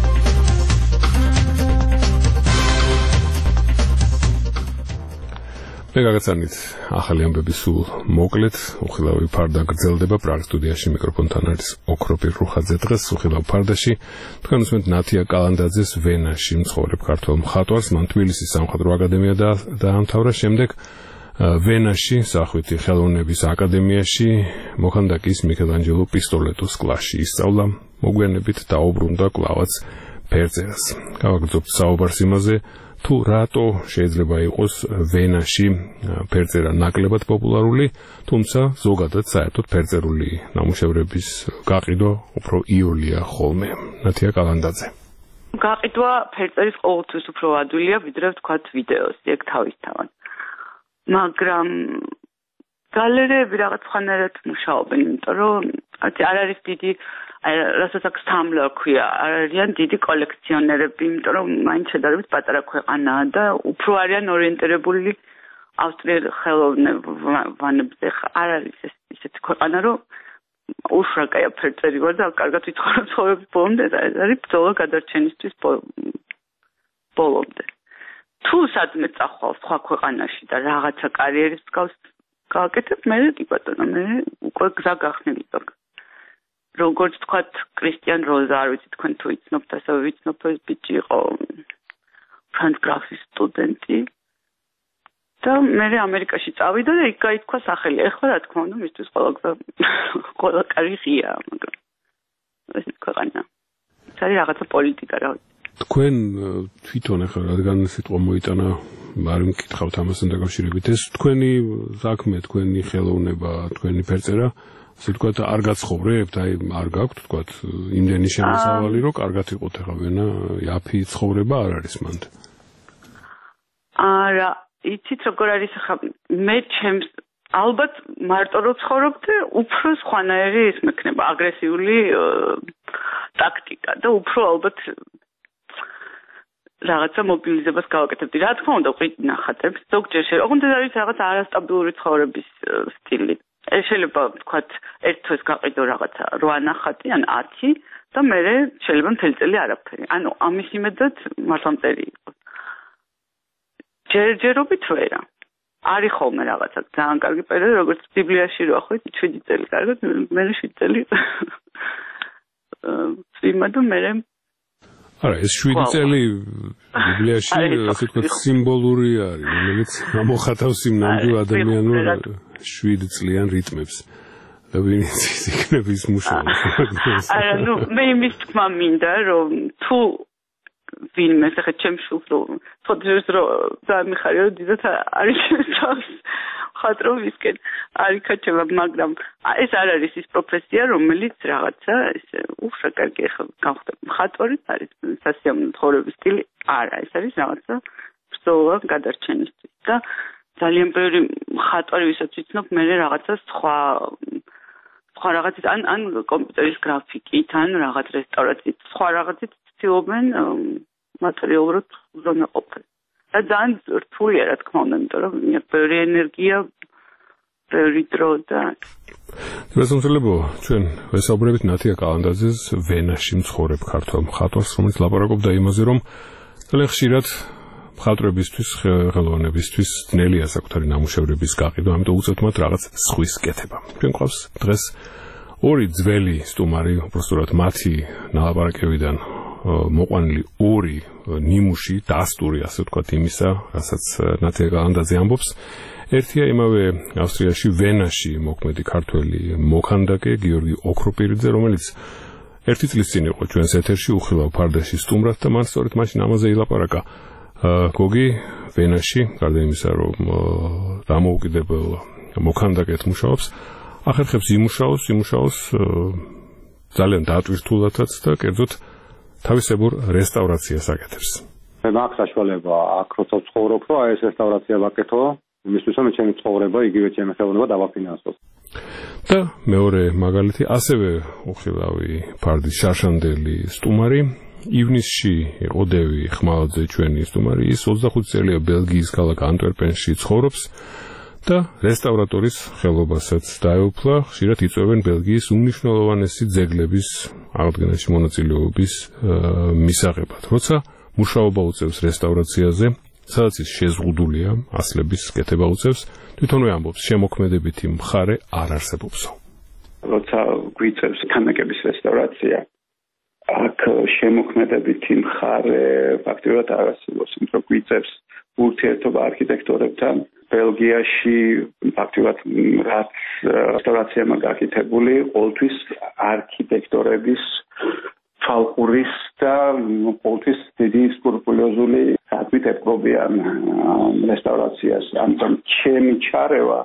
მე გაგაცანით ახალი ამბები სულ მოკლედ, უხილავი ფარდა გრძელდება პრაღის სტუდიაში მიკროფონთან არის ოქროპირ რუხაძე. დღეს უხილავ ფარდაში თქვენ უსმენთ ნათია კალანდაძეს ვენაში მცხოვრებ ქართველ მხატვარს. მან თბილისის სამხატვრო აკადემია დაამთავრა, შემდეგ ვენაში სახვითი ხელოვნების აკადემიაში მოხანდაკის მიქელანჯელო პისტოლეტოს კლასში ისწავლა, მოგვიანებით დაუბრუნდა კვლავაც ფერწერას. გავაგრძობთ საუბარს იმაზე, თუ რატო შეიძლება იყოს ვენაში ფერწერა ნაკლებად პოპულარული, თუმცა ზოგადად საერთოდ ფერწერული ნამუშევრების გაყიდვა უფრო იოლია ხოლმე. ნათია კალანდაძე. გაყიდვა ფერწერის ყოველთვის უფრო ადვილია, ვიდრე ვთქვათ ვიდეოს, ეგ თავისთავად. მაგრამ გალერეები რაღაც ხანერად მუშაობენ, იმიტომ რომ არ არის დიდი რასაც აქ სამლო ქვია, არიან დიდი კოლექციონერები, იმიტომ რომ მაინც შედარებით პატარა ქვეყანაა და უფრო არიან ორიენტირებული ავსტრიელ ხელოვნებებზე. არ არის ესეთი ქვეყანა, რომ უშრაკია ფერწერი ვარ და კარგად ვიცხოვრობ ცხოვრების ბოლომდე და ეს არის ბრძოლა გადარჩენისთვის ბოლომდე. თუ სადმე წახვალ სხვა ქვეყანაში და რაღაცა კარიერის მსგავს გააკეთებ, მე კი ბატონო, მე უკვე გზა გახსნილი. როგორც თქვათ, კრისტიან როზა, არ ვიცი თქვენ თუ იცნობთ, ასევე ვიცნობ, ეს ბიჭი იყო ფრანც გრაფის სტუდენტი და მე ამერიკაში წავიდა და იქ გაითქვა სახელი. ეხლა რა თქმა უნდა, მისთვის ყველა კარი ღია, მაგრამ ეს ქვეყანა. ეს არის რაღაცა პოლიტიკა, რა ვიცი. თქვენ თვითონ ახლა რადგან სიტყვა მოიტანა, არ მკითხავთ ამასთან დაკავშირებით, ეს თქვენი საქმე, თქვენი ხელოვნება, თქვენი ფერწერა, ასე ვთქვათ, არ გაცხოვრებთ, აი არ გაქვთ, ვთქვათ, იმდენი შემოსავალი, რომ კარგად იყოთ ახლა ვენა, იაფი ცხოვრება არ არის მანდ. არა, იცით როგორ არის ახლა, მე ჩემს ალბათ მარტო რო ცხოვრობდე, უფრო სხვანაირი ის მექნება, აგრესიული ტაქტიკა და უფრო ალბათ რაღაცა მობილიზებას გავაკეთებდი. რა თქმა უნდა, ვყიდ ნახატებს, ზოგჯერ ოღონდ ეს არის რაღაც არასტაბილური ცხოვრების სტილი. შეიძლება ვთქვათ, ერთ თვეს გაყიდო რაღაცა 8 ნახატი ან 10 და მე შეიძლება მთელი წელი არაფერი. ანუ ამის იმედად მართლამტერი იყოს. ჯერჯერობით ვერა. არის ხოლმე რაღაცა ძალიან კარგი პერიოდი, როგორც ბიბლიაში რო ახვით 7 წელი კარგად, მე 7 წელი ვიმა და მე არა, ეს 7 წელი ბიბლიაში ასე ვთქვათ სიმბოლური არის, რომელიც ამოხატავს იმ ნამდვილ ადამიანურ 7 წლიან რიტმებს. და ვინც იქნების მუშაობა. არა, ნუ მე იმის თქმა მინდა, რომ თუ ვინმე ახლა ჩემს შულს ფოტოს რო დამიხარია, რომ დიდად არის თავს ხატრო ვისკენ არ იკაჩება, მაგრამ ეს არ არის ის პროფესია, რომელიც რაღაცა ესე უხშა კარგი ახლა გავხდები მხატვარი, არის სასიამოვნო ცხოვრების სტილი, არა, ეს არის რაღაცა ბრძოლა გადარჩენისთვის და ძალიან ბევრი ხატორი, ვისაც ვიცნობ, მე რაღაცა სხვა რაღაცით ან კომპიუტერის გრაფიკით, ან რაღაც რესტავრაციით, სხვა რაღაცით ცდილობენ მატერიალურად უზრუნველყოფენ. და ძალიან რთულია, რა თქმა უნდა, იმიტომ რომ ბევრი ენერგია, ბევრი დრო და დასამზლებო, ჩვენ ვესაუბრებით ნათია კალანდაძეს ვენაში მცხოვრებ ქართველ მხატვარს, რომელიც ლაპარაკობდა იმაზე, რომ ძალიან ხშირად მხატვრებისთვის, ხელოვნებისთვის ძნელია საკუთარი ნამუშევრების გაყიდვა, ამიტომ უწევთ მათ რაღაც სხვის კეთება. ჩვენ გვყავს დღეს ორი ძველი სტუმარი, უბრალოდ მათი ნალაპარაკებიდან მოყვანილი ორი ნიმუში, დასტური, ასე ვთქვათ, იმისა, რასაც ნათია კალანდაძე ამბობს. ერთია იმავე ავსტრიაში ვენაში მოქმედი ქართველი მოქანდაკე გიორგი ოქროპირიძე, რომელიც ერთი წლის წინ იყო ჩვენს ეთერში უხილავ ფარდაში სტუმრად და მან სწორედ მაშინ ამაზე ილაპარაკა. გოგი ვენაში, გარდა იმისა, რომ დამოუკიდებელ მოქანდაკედ მუშაობს, ახერხებს იმუშაოს ძალიან დატვირთულადაც და კერძოდ თავისებურ რესტავრაციას აკეთებს. მე მაქვს საშუალება აქ როცა ვცხოვრობ, რომ ეს რესტავრაცია ვაკეთო, იმისთვის რომ ჩემი ცხოვრება იგივე ჩემი ხელოვნება დავაფინანსოს. და მეორე მაგალითი, ასევე უხილავი ფარდის შარშანდელი სტუმარი, ივნისში იყო დევი ხმალაძე ჩვენი სტუმარი, ის 25 წელია ბელგიის ქალაქ ანტვერპენში ცხოვრობს და რესტავრატორის ხელობასაც დაეუფლა, ხშირად იწვევენ ბელგიის უმნიშვნელოვანესი ძეგლების აღდგენაში მონაწილეობის მისაღებად. როცა მუშაობა უწევს რესტავრაციაზე, სადაც ის შეზღუდულია, ასლების კეთება უწევს, თვითონვე ამბობს, შემოქმედებითი მხარე არ არსებობსო. როცა გვიწევს ქანდაკების რესტავრაცია, აქ შემოქმედებითი მხარე ფაქტობრივად არ არსებობს, იმიტომ რომ გვიწევს ურთიერთობა არქიტექტორებთან. ბელგიაში ფაქტობრივად რაც რესტავრაციაა გაკეთებული, ყოველთვის არქიტექტორების ფალყურის და ყოველთვის დიდი სკრუპულოზული საქმით ეპყრობიან რესტავრაციას. ამიტომ ჩემი ჩარევა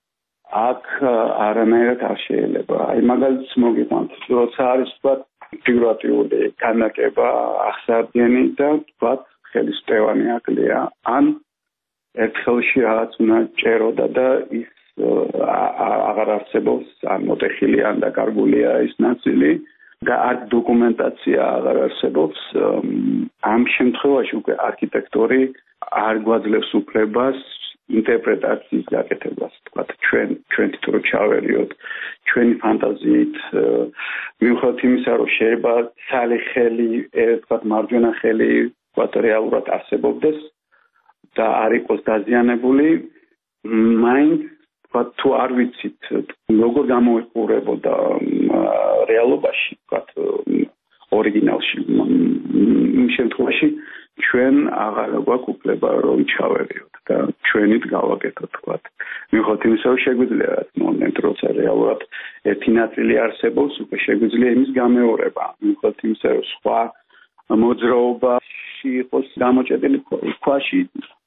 აქ არანაირად არ შეიძლება. აი მაგალითს მოგიყვანთ, როცა არის თქვა ფიგურატიული ქანდაკება ახსარდიანი და თქვა ხელის მტევანი აკლია, ან ერთხელში რაღაც უნდა ჭეროდა და ის აღარ არსებობს, ან მოტეხილი ან დაკარგულია ის ნაწილი და არ დოკუმენტაცია აღარ არსებობს. ამ შემთხვევაში უკვე არქიტექტორი არ გვაძლევს უფლებას ინტერპრეტაციის გაკეთებას, თქვა ჩვენ თვითონ ჩავერიოთ ჩვენი ფანტაზიით, მიუხედავად იმისა, რომ შეიძლება ცალი ხელი, თქვა მარჯვენა ხელი, თქვა რეალურად არსებობდეს და არ იყოს დაზიანებული, მაინც თქვა თუ არ ვიცით როგორ გამოიყურებოდა რეალობაში, თქვა ორიგინალში, იმ შემთხვევაში ჩვენ აღარ გვაქვს უფლება რომ ჩავერიოთ და ჩვენით გავაკეთოთ, თქვა. მიუხედავად იმისა, რომ შეგვიძლია მომენტ როცა რეალურად ერთი ნაწილი არსებობს, უკვე შეგვიძლია იმის გამეორება. მიუხედავად იმისა, რომ სხვა მოძრაობაში იყოს გამოჭედილი ქვაში,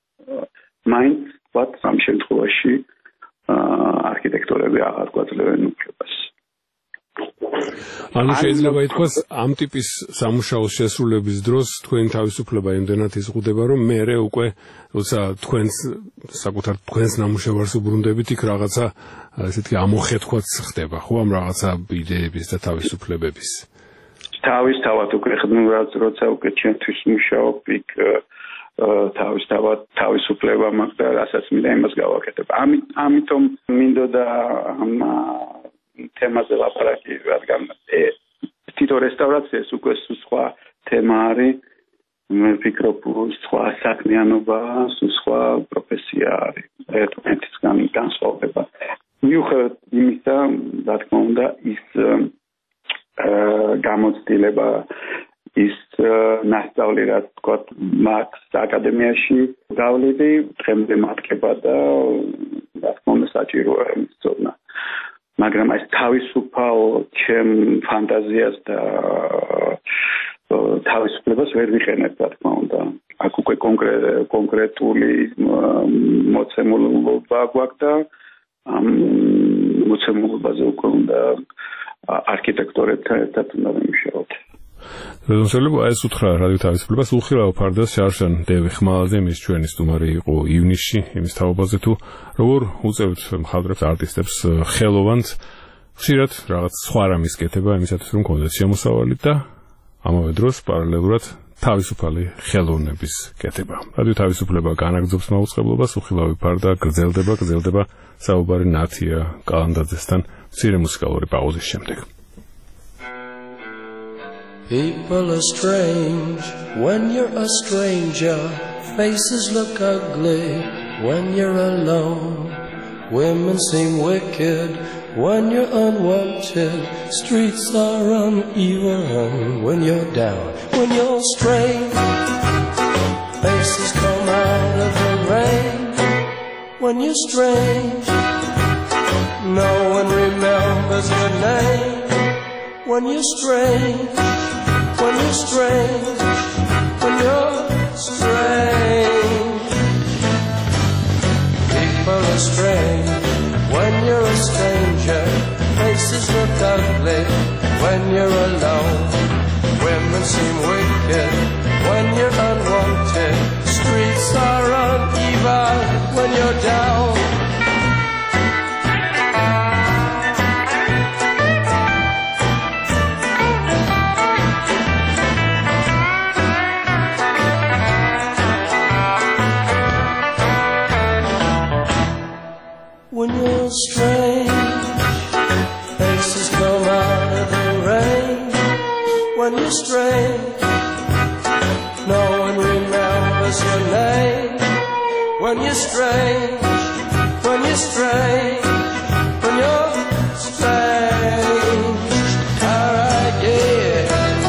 მაინც თქვა ამ შემთხვევაში არქიტექტორები აღარ გვაძლევენ უფლებას. ანუ შეიძლება ითქვას, ამ ტიპის სამუშაოს შესრულების დროს თქვენი თავისუფლება იმდენად იზღუდება, რომ მერე უკვე როცა თქვენს ნამუშევარს უბრუნდებით, იქ რაღაცა ესეთი ამოხეთქვაც ხდება, ხო, ამ რაღაცა იდეების და თავისუფლებების. თავისთავად უკვე ხდნურად, როცა უკვე ჩემთვის მუშაობ, იქ თავისთავად თავისუფლება მაქვს და რასაც მინდა იმას გავაკეთებ. ამიტომ მინდოდა ამ თემაზე ლაპარაკი, რადგან თვითონ რესტავრაციას უკვე სხვა თემა არის. მე ვფიქრობ, სხვა საქმიანობა, სხვა პროფესია არის. ერთმანეთისგან განსხვავდება. მიუხედავად იმისა, რა თქმა უნდა, ის გამოცდილება ის ნასწავლი, რაც თქვა მაქვს აკადემიაში გავლიდი, დღემდე მატკება და რა თქმა უნდა საჭიროა მისწოვნა. მაგრამ ეს თავისუფალ ჩემ ფანტაზიას და თავისუფლებას ვერ ვიყენებ, რა თქმა უნდა. აქ უკვე კონკრეტული მოცემულობა გვაქვს და ამ მოცემულობაზე უკვე უნდა არქიტექტორებთან ერთად უნდა ვიმუშაოთ. რეზონსელებ ეს უთხრა რადიო თავისუფლებას უხილავ ფარდას შარშან დევი ხმალაძე მის ჩვენი სტუმარი იყო ივნისში იმის თაობაზე თუ როგორ უწევთ მხატვრებს არტისტებს ხელოვანს ხშირად რაღაც სხვა რამის კეთება იმისათვის რომ კონდეს შემოსავალი და ამავე დროს პარალელურად თავისუფალი ხელოვნების კეთება. რადიო თავისუფლება განაგრძობს მაუწყებლობას უხილავი ფარდა გრძელდება საუბარი ნათია კალანდაძესთან მცირე მუსიკალური პაუზის შემდეგ. People are strange when you're a stranger. Faces look ugly when you're alone. Women seem wicked when you're unwanted. Streets are uneven when you're down. When you're strange, faces come out of the rain. When you're strange, no one remembers your name. When you're strange, when you're strange, when you're strange. People are strange when you're a stranger. Faces look ugly when you're alone. Women seem wicked when you're unwanted. Streets are uneven when you're down. When you're strange, faces come out of the rain. When you're strange, no one remembers your name. When you're strange, when you're strange, when you're strange. Alright, yeah.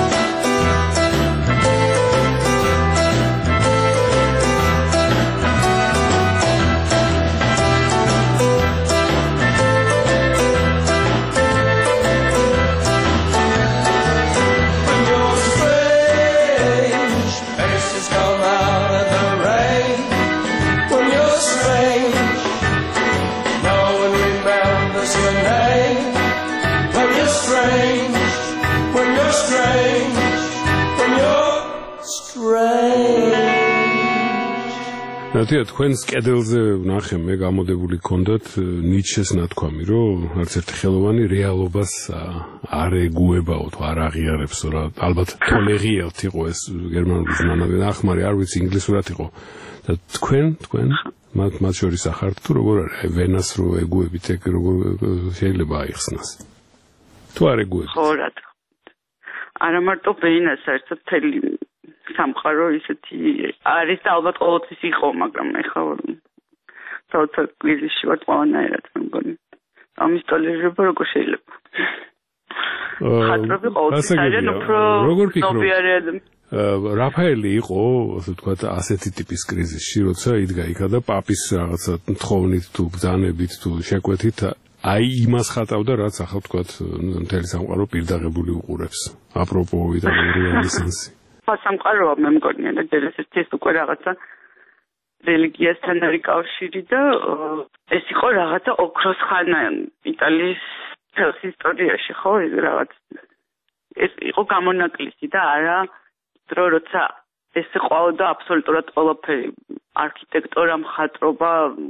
ნათია თქვენს კედელზე ვნახე მე გამოდებული გქონდათ ნიჩეს ნათქვამი რომ არც ერთი ხელოვანი რეალობას არ ეგუებაო თუ არ აღიარებსო რა ალბათ თოლერიერთ იყო ეს გერმანული ზმნანები ნახმარი არ ვიცი ინგლისურად იყო და თქვენ მათ შორის ახართ თუ როგორ არის ვენას რო ეგუებით ეგ როგორ შეიძლება აიხსნას თუ არ ეგუებით ხო რა არა მარტო ვენას საერთოდ თელი სამყარო ისეთი არის და ალბათ ყოველთვის იყო, მაგრამ ეხლა თორე კრიზისში ვარ ყველანაირად მე მგონი. ამის ტოლერება როგორ შეიძლება? ხატრები ყოველთვის არიან უფრო ნობიარად. რაფაელი იყო, ასე ვთქვათ, ასეთი ტიპის კრიზისში, როცა იდგა იქა და პაპის რაღაცა თხოვნით თუ ბრძანებით თუ შეკვეთით აი იმას ხატავდა, რაც ახლა ვთქვათ, მთელი სამყარო პირდაღებული უყურებს. აპროპო იტალიური სამყაროა მე მგონია და ეს უკვე რაღაცა რელიგიასთან არის კავშირი და ეს იყო რაღაცა ოქროს ხანა იტალიის თელს ისტორიაში ხო ეს რაღაც ეს იყო გამონაკლისი და არა დრო როცა ეს ყვაოდა აბსოლუტურად ყველაფერი არქიტექტურა მხატვრობა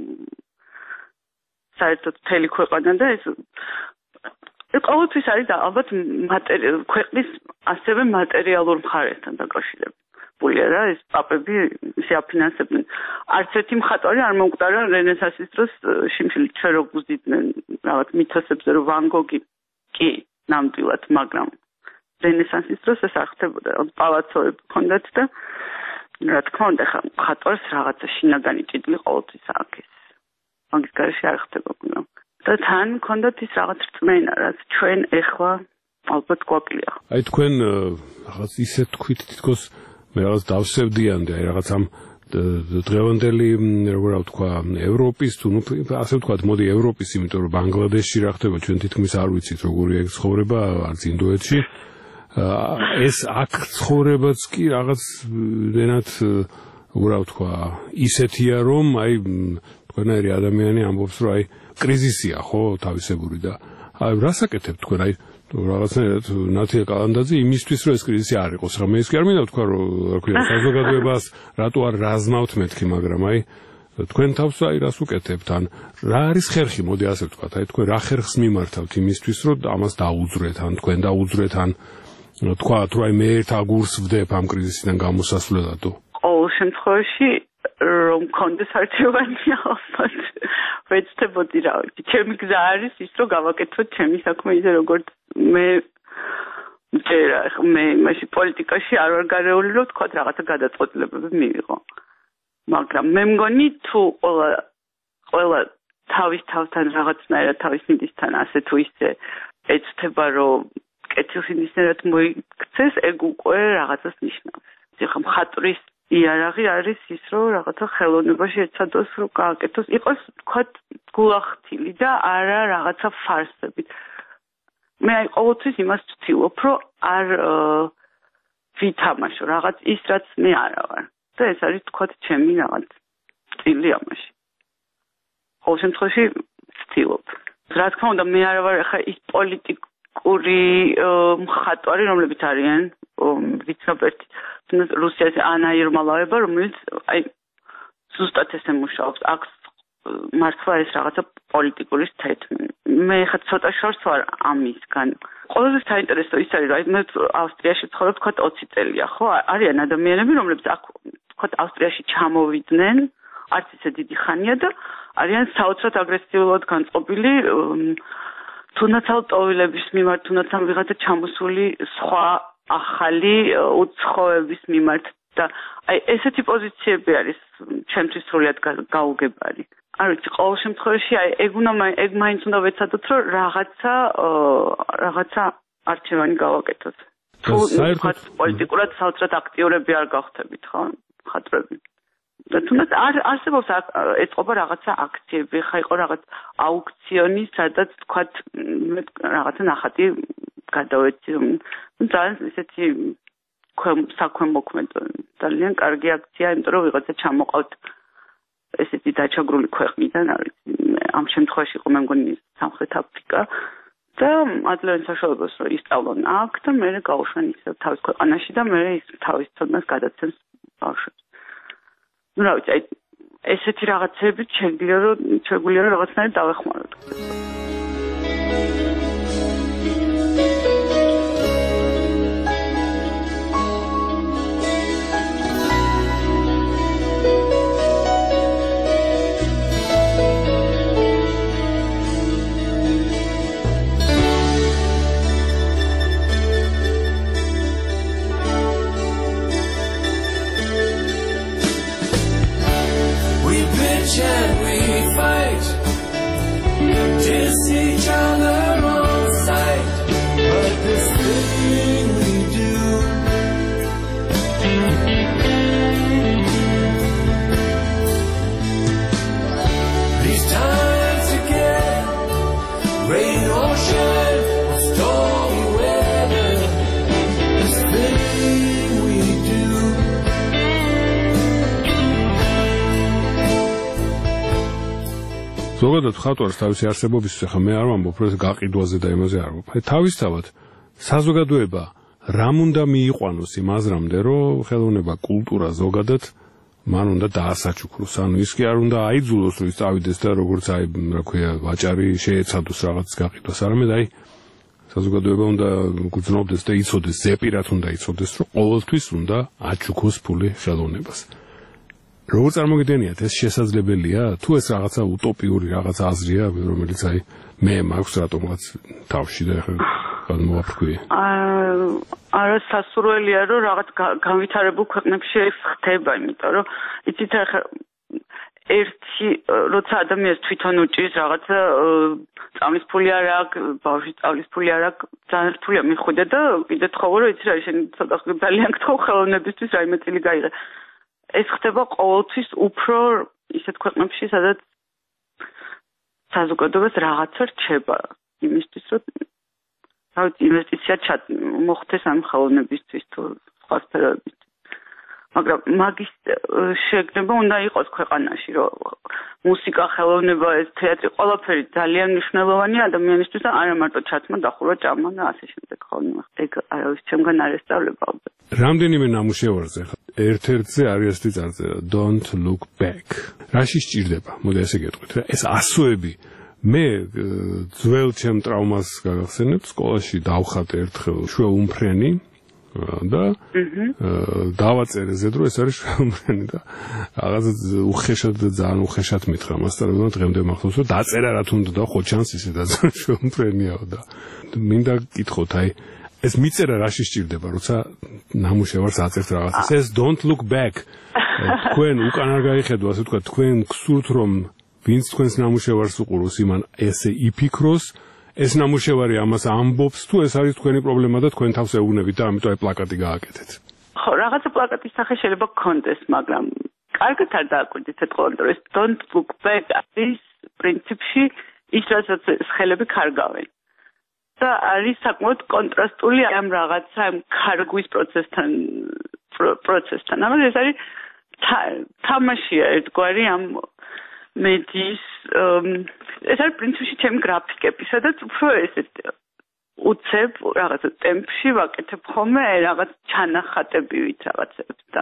საერთოდ მთელი ქვეყანა და ეს ყოველთვის არის და ალბათ ქვეყნის ასევე მატერიალურ მხარესთან დაკავშირებულია რა ეს პაპები შეაფინანსებდნენ არც ერთი მხატვარი არ მოუკვდარა რენესანსის დროს შიმშილი ჩერო გუზიდნენ რაღაც მითოსებზე რომ ვან გოგი კი ნამდვილად მაგრამ რენესანსის დროს ეს არ ხდებოდა პალაცოები ჰქონდათ და რა თქმა უნდა ხა მხატვარს რაღაცა შინაგანი ჭიდილი ყოველთვის აქვს მაგის გარშე არ ხდებოდა და თან მქონდათ ის რაღაც რწმენა, რაც ჩვენ ეხლა ალბათ გვაკლია. აი თქვენ რაღაც ისე თქვით თითქოს მე რაღაც დავსევდიანდი, აი რაღაც ამ დღევანდელი როგორ ვთქვა, ევროპის თუ ასე ვთქვათ, მოდი ევროპის, იმიტომ რომ ბანგლადეშში რა ხდება, ჩვენ თითქმის არ ვიცით როგორია ეგ ცხოვრება, არც ინდოეთში. ეს აქ ცხოვრებაც კი რაღაც დენად როგორ ვთქვა, ისეთია რომ აი თქვენაირი ადამიანი ამბობს რომ აი კრიზისია ხო თავისებური და აი რასაკეთებთ თქვენ აი რაღაცნაირად ნათია კალანდაძე იმისთვის რომ ეს კრიზისი არ იყოს რა მე ის კი არ მინდა თქვა რომ რა ქვია საზოგადოებას რატო არ რაზმავთ მეთქი მაგრამ აი თქვენ თავს აი რას უკეთებთ ან რა არის ხერხი მოდი ასე ვთქვათ აი თქვენ რა ხერხს მიმართავთ იმისთვის რომ ამას დაუძვრეთ ან თქვენ დაუძვრეთ ან თქვათ რომ აი მე ერთ აგურს ვდებ ამ კრიზისიდან გამოსასვლელადო ყოველ შემთხვევაში რომ კონდეს არჩევანი ალბათ ვეცდებოდი რა ვიცი ჩემი გზა არის ის რომ გავაკეთოთ ჩემი საქმე ისე როგორც მე მაშინ პოლიტიკაში არ ვარ გარეული რომ თქვა რაღაცა გადაწყვეტილებები მივიღო მაგრამ მე მგონი თუ ყველა თავის თავთან რაღაცნაირად თავის ნიდისთან ასე თუ ისე ეცდება რომ კეთილს ნისნერად მოიქცეს ეგ უკვე რაღაცას ნიშნავს ეხლა მხატვრის იარაღი არის ის რომ რაღაცა ხელოვნებაში ეცადოს რომ გააკეთოს იყოს თქვა გულახთილი და არა რაღაცა ფარსებით მე აი ყოველთვის იმას ვცდილობ რომ არ ვითამაშო რაღაც ის რაც მე არა ვარ და ეს არის თქვა ჩემი რაღაც სტილი ამაში ყოველ შემთხვევაში ვცდილობ რა თქმა უნდა მე არა ვარ ახლა ის პოლიტიკური მხატვარი რომლებიც არიან ვიცნობ ერთი რუსეთის ანა ირმალაევა რომელიც აი ზუსტად ესე მუშაობს აქვს მართლა ეს რაღაცა პოლიტიკური თეთრი მე ხა ცოტა შორს ვარ ამისგან ყველაზე საინტერესო ის არის რომ მე ავსტრიაში ცხოვრობ თქვა 20 წელია ხო არიან ადამიანები რომლებიც აქ თქვა ავსტრიაში ჩამოვიდნენ არც ისე დიდი ხანია და არიან საოცრად აგრესიულად განწყობილი თუნდაც ავტომობილების მიმართ თუნდაც ამ ვიღაცა ჩამოსული სხვა ახალი უცხოების მიმართ და აი ესეთი პოზიციები არის ჩემთვის სრულად გაუგებარი არ ვიცი ყოველ შემთხვევაში აი ეგ მაინც უნდა ვეცადოთ რომ რაღაცა არჩევანი გავაკეთოთ თუ პოლიტიკურად საოცრად აქტიურები არ გავხდებით ხო მხატვრები და თუნდაც არსებობს ეწყობა რაღაცა აქციები ხა იყო რაღაც აუქციონი სადაც თქვათ რაღაცა ნახატი გადავეცი ძალიან ესეთი საქვემოქმედო ძალიან კარგი აქცია იმიტომ რომ ვიღაცა ჩამოყავთ ესეთი დაჩაგრული ქვეყნიდან არის ამ შემთხვევაში იყო მე მგონი სამხრეთ აფრიკა და ადლიან საშუალებას რომ ისწავლონ აქ და მე გავუშვენ ისე თავის ქვეყანაში და მე ის თავის ცოდნას გადაცემს ბავშვებს ну რა ვიცი აი ესეთი რაღაცები შეგვიძლია რომ რაღაცნაირად დავეხმაროთ And we fight, diss each other on sight, but this thing we do, these times again, rain or shine, or stormy weather, this thing we do. ზოგადად ხატვარს თავისი არსებობის ახლა მე არ ვამბობ რომ გაყიდვაზე და იმაზე არ ვამბობ. თავისთავად საზოგადოება რამ უნდა მიიყვანოს იმ აზრამდე რომ ხელოვნება კულტურა ზოგადად მან უნდა დაასაჩუქროს. ანუ ის კი არ უნდა აიძულოს რომ ის წავიდეს და როგორც აი რა ქვია ვაჭარი შეეცადოს რაღაც გაყიდვას. არამედ აი საზოგადოება უნდა გძნობდეს და იცოდეს ზეპირად უნდა იცოდეს რომ ყოველთვის უნდა აჩუქოს ფული ხელოვნებას. როგორ წარმოგიდგენიათ ეს შესაძლებელია თუ ეს რაღაცა უტოპიური რაღაცა აზრია რომელიც აი მე მაქვს რატომღაც თავში და ახლა მოვაფრქვი არა სასურველია რომ რაღაც განვითარებულ ქვეყნებში ეს ხდება იმიტომ რომ იცით ახლა ერთი როცა ადამიანს თვითონ უჭირს რაღაცა წამლის ფული არ აქვს ბავშვის წამლის ფული არ აქვს ძალიან რთულია მიხვიდე და კიდე თხოვო რომ იცი რა შენ ცოტა ძალიან გთხოვ ხელოვნებისთვის რაიმე წილი გაიღე ეს ხდება ყოველთვის უფრო ისეთ ქვეყნებში, სადაც საზოგადოებას რაღაცა რჩება იმისთვის, რომ თავის ინვესტიცია მოხდეს ამ ხელოვნებისთვის თუ სხვა სფეროებისთვის. მაგრამ მაგის შეგნება უნდა იყოს ქვეყანაში, რომ მუსიკა, ხელოვნება, ეს თეატრი, ყველაფერი ძალიან მნიშვნელოვანია ადამიანისთვის და არა მარტო ჩაცმა, დახურვა, ჭამა და ასე შემდეგ ხოლმე. ეგ არავის ჩემგან არ ესწავლება ალბათ. რამდენიმე ნამუშევარზე ერთ-ერთზე არის ასეთი წარწერა Don't look back. რაში სჭირდება? მოდი ასე გეტყვით რა. ეს ასოები მე ძველ ჩემ ტრავმას გაგახსენებ, სკოლაში დავხატე ერთხელ შვეუმფრენი და დავაწერე ზედრო ეს არის შვეუმფრენი და რაღაცა უხეშად და ძალიან უხეშად მითხრა მასწავლებელმა დღემდე მახსოვს რომ დაწერა რა თუნდა და ხო ჩანს ისედაც შვეუმფრენიაო და მინდა გითხოთ აი ეს მიწერა რაში სჭირდება როცა ნამუშევარს აწერთ რაღაცას ეს don't look back თქვენ უკან არ გაიხედო ასე ვთქვა თქვენ გსურთ რომ ვინც თქვენს ნამუშევარს უყუროს იმან ესე იფიქროს ეს ნამუშევარი ამას ამბობს თუ ეს არის თქვენი პრობლემა და თქვენ თავს ეუბნებით და ამიტომ აი პლაკატი გააკეთეთ. ხო, რაღაცა პლაკატის სახე შეიძლება გქონდეს, მაგრამ კარგად არ დააკვირდით ეს ყოველდღე ეს don't look back არის პრინციპში ის რასაც ხელები კარგავენ. და არის საკმაოდ კონტრასტული ამ რაღაცა ამ კარგვის პროცესთან. მაგრამ ეს არის თამაშია ერთგვარი ამ მედიის ეს არის პრინციპში ჩემი გრაფიკები, სადაც უფრო ესეთ უცებ რაღაცა ტემპში ვაკეთებ ხოლმე რაღაც ჩანახატებივით რაღაცებს და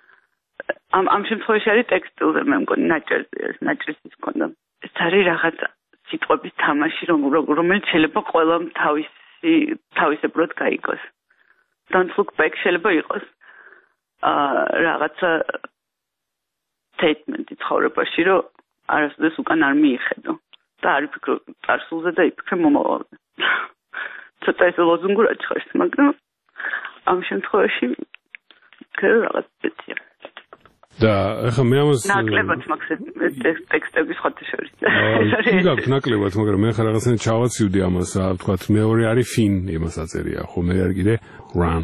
ამ შემთხვევაში არის ტექსტილზე მე მგონი ნაჭრისის მქონდა. ეს არის რაღაცა სიტყვების თამაში რომელიც შეიძლება ყველამ თავისებრად გაიგოს. Don't look back შეიძლება იყოს რაღაცა statement-ი ცხოვრებაში რომ არასოდეს უკან არ მიიხედო და არ ვფიქრო წარსულზე და იფიქრე მომავალზე. ცოტა ეს ლოზუნგურად ჭხერს, მაგრამ ამ შემთხვევაში რაღაც წეთია. და ახლა მე ამას ნაკლებად მაქვს ტექსტების ხოთი შორის. კი გაქვს ნაკლებად, მაგრამ მე ახლა რაღაცნაირად ჩავაცივდი ამას, რა ვთქვა, მეორე არის fin იმას აწერია, ხო, მე არ კიდე run.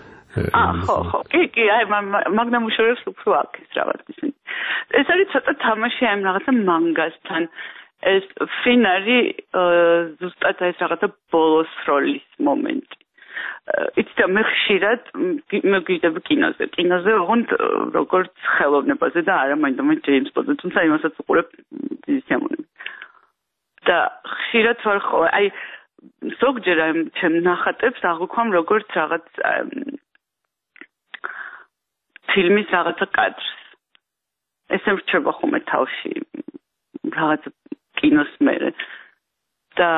ხო, კი, აი მაგნამ უშორებს უფრო აქ რაღაც ისინი. ეს არის ცოტა თამაში ამ რაღაცა მანგასთან. ეს fin არის ზუსტად ეს რაღაცა ბოლოს როლის მომენტი. იცით მე ხშირად მეგიდები კინოზე ოღონდ როგორც ხელოვნებაზე და არა მაინდამაინც ჯეიმს ბონდზე, თუმცა იმასაც უყურებ დიდი სიამოვნებით. და ხშირად ვარ ხო, აი ზოგჯერ ამ ჩემ ნახატებს აღვქვამ როგორც რაღაც ფილმის რაღაცა კადრს. ესე რჩება ხოლმე თავში რაღაც კინოს მერე და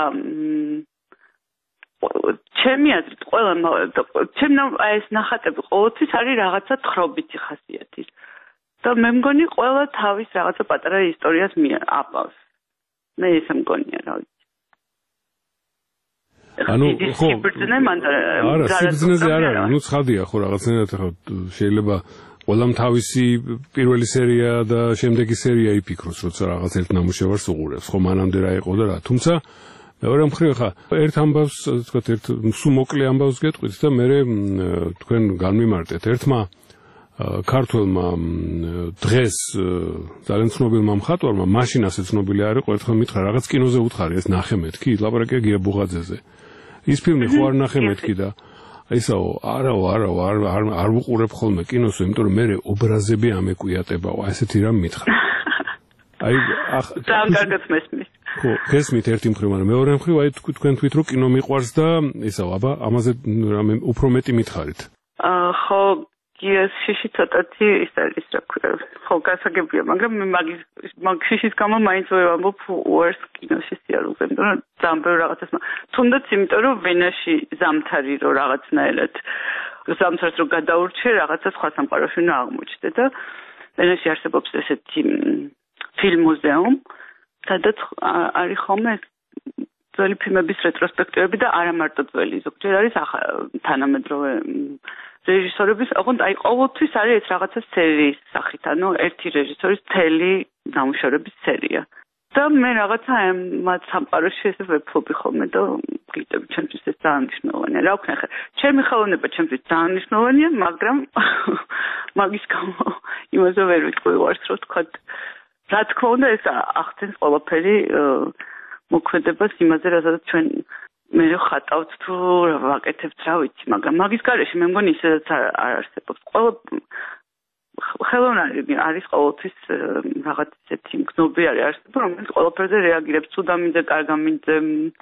ჩემი აზრით ყველა აი ეს ნახატები ყოველთვის არის რაღაცა თხრობითი ხასიათის და მე მგონი ყველა თავის რაღაცა პატარა ისტორიას აპავს. მე ესე მგონია რა ვიცი. ანუ ხო არა სიბრძნეზე არ არის, ნუ ცხადია ხო რაღაცნაირად ხო შეიძლება ყველამ თავისი პირველი სერია და შემდეგი სერია იფიქროს, როცა რაღაც ერთ ნამუშევარს უყურებს, ხო მანამდე რა იყო და რა. თუმცა მეორე მხრივ ხა ერთ ამბავს, თქვათ ერთ სულ მოკლე ამბავს გეტყვით და მე თქვენ განმიმარტეთ ერთმა ქართველმა დღეს ძალიან ცნობილმა მხატვარმა, მაშინ ასე ცნობილი არ იყო, ერთხელ მითხრა რაღაც კინოზე უთხარი ეს ნახე მეთქი, ლაპარაკია გია ბუღაძეზე. ის ფილმი ხო არ ნახე მეთქი და ისაო არ ვუყურებ ხოლმე კინოს, იმიტომ რომ მე ობრაზები ამეკვიატებაო, ესეთი რამ მითხრა. აი ძალიან კარგად მესმის. ხო, გესმით ერთი მხრივ, მაგრამ მეორე მხრივ აი თქვენ თვით რომ კინო მიყვარს და ისაო, აბა ამაზე რამე უფრო მეტი მითხარით. ხო, გიას შიში ცოტათი ის არის რა ქვია. ხო, გასაგებია, მაგრამ მე მაგ შიშის გამო მაინც ვერ ვამბობ უარს კინოში სიარულზე, იმიტომ რომ ძალიან ბევრი რაღაცას თუნდაც იმიტომ რომ ვენაში ზამთარი რო რაღაცნაირად ზამთარს რო გადაურჩე რაღაცა სხვა სამყაროში უნდა აღმოჩნდე და ვენაში არსებობს ესეთი ფილმ მუზეუმი, სადაც არის ხოლმე ძველი ფილმების რეტროსპექტივები და არა მარტო ძველი, ზოგჯერ არის თანამედროვე რეჟისორების, ოღონდ აი ყოველთვის არის ეს რაღაცა სერიის სახით, ანუ ერთი რეჟისორის მთელი ნამუშევრების სერია. და მე რაღაცა მათ სამყაროში ესე ვეფლობი ხოლმე და გიტები ჩემთვის ეს ძალიან მნიშვნელოვანია. რა ვქნა ხა, ჩემი ხელოვნება ჩემთვის ძალიან მნიშვნელოვანია, მაგრამ მაგის გამო იმაზე ვერ ვიტყვი ვარს რო თქვა. რა თქმა უნდა ეს ახდენს ყველაფერი მოქმედებას იმაზე, რასაც ჩვენ მე ხატავთ თუ ვაკეთებთ, რა ვიცი, მაგრამ მაგის გარეშე მე მგონი ისედაც არ არსებობს. ხელოვნური არის ყოველთვის რაღაც ისეთი მგნობი არის, რომელიც ყველაფერზე რეაგირებს, ცუდამინზე, კარგამინზე,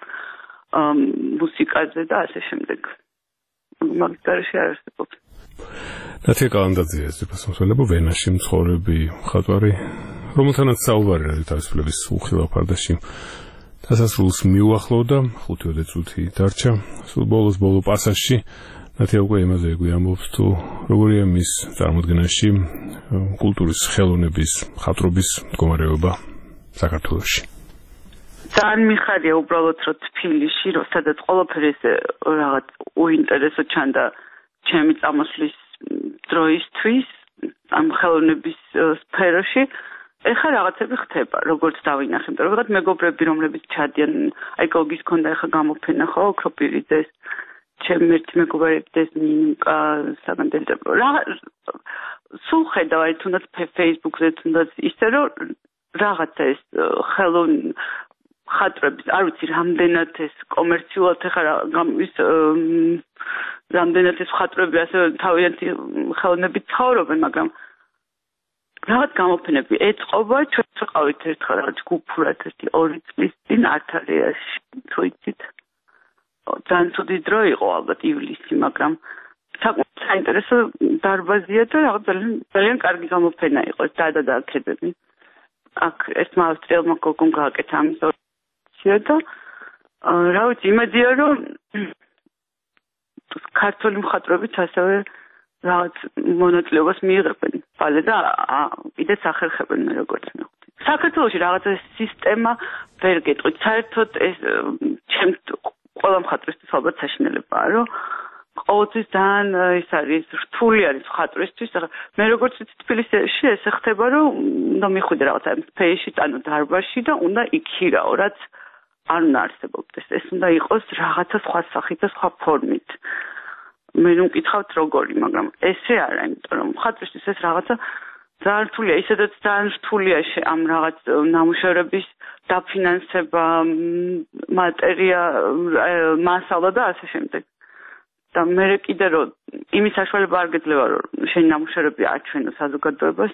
მუსიკაზე და ასე შემდეგ. მაგის გარეშე არ არსებობს. ნათია კალანდაძე ეს პასუხისმგებლობა ვენაში მცხოვრები მხატვარი, რომელთანაც საუბარი არის თავისუფლების უხილავ ფარდაში. დასასრულს მიუახლოვდა, 5 წუთი დარჩა. სულ ბოლო პასაჟში ნათია უკვე იმაზე ეგვი ამბობს თუ როგორია მის წარმოდგენაში კულტურის ხელოვნების მხატვრობის მდგომარეობა საქართველოში. ძალიან მიხარია უბრალოდ რომ თბილისში, რომ სადაც ყველაფერი ეს რაღაც უინტერესო ჩანდა ჩემი წამოსვლის დროისთვის ამ ხელოვნების სფეროში, ეხლა რაღაცები ხდება, როგორც დავინახე, იმიტომ რომ ვიღაც მეგობრები, რომლებიც ჩადიან, აი გოგის ქონდა ეხლა გამოფენა ხო, ოქროპირიძეს, ჩემი ერთი მეგობარების ნინკა საგანდელდებო. სულ ხედავ აი თუნდაც Facebook-ზე, თუნდაც ისე რომ რაღაცა ეს ხატრების, არ ვიცი, რამდენად ეს კომერციულად ეხლა ის რამდენად ეს ხატრები ასე თავიანთი ხელოვნებით ცხოვრობენ, მაგრამ რაღაც გამოფენები ეწყობა, ჩვენ ვიყავით ერთხელ რაღაც ჯგუფურად 2 წლის წინ არტალიაში, თუ იცით. ძალიან ცუდი დრო იყო ალბათ ივლისი, მაგრამ საკმაოდ საინტერესო დარბაზია და რაღაც ძალიან კარგი გამოფენა იყო, დააქედები. აქ ერთმა ავსტრიელმა გოგომ გააკეთა ამის და რა ვიცი, იმედია რომ ქართული მხატვრებიც ასევე რაღაც მონაწილეობას მიიღებენ პალე და კიდეც ახერხებენ როგორც მივხვდი. საქართველოში რაღაცა სისტემა ვერ გეტყვით. საერთოდ ეს ჩემ ყველა მხატვრისთვის ალბათ საშინელებაა, რომ ყოველთვის ძალიან ის არის რთული არის მხატვრისთვის. მე როგორც ვიცი თბილისში ეს ხდება, რომ უნდა მიხვიდე რაღაცა სპეისში, ანუ დარბაზში და უნდა იქირაო, რაც არ უნდა არსებობდეს. ეს უნდა იყოს რაღაცა სხვა სახით და სხვა ფორმით. მე ვკითხავთ როგორი, მაგრამ ესე არა, იმიტომ რომ მხატვრისთვის ეს რაღაცა ძალიან რთულია, ისედაც ძალიან რთულია ამ რაღაც ნამუშევრების დაფინანსება, მატერია, მასალა და ასე შემდეგ. და მე კიდე რომ იმის საშუალება არ გეძლევა, რომ შენი ნამუშევრები აჩვენო საზოგადოებას,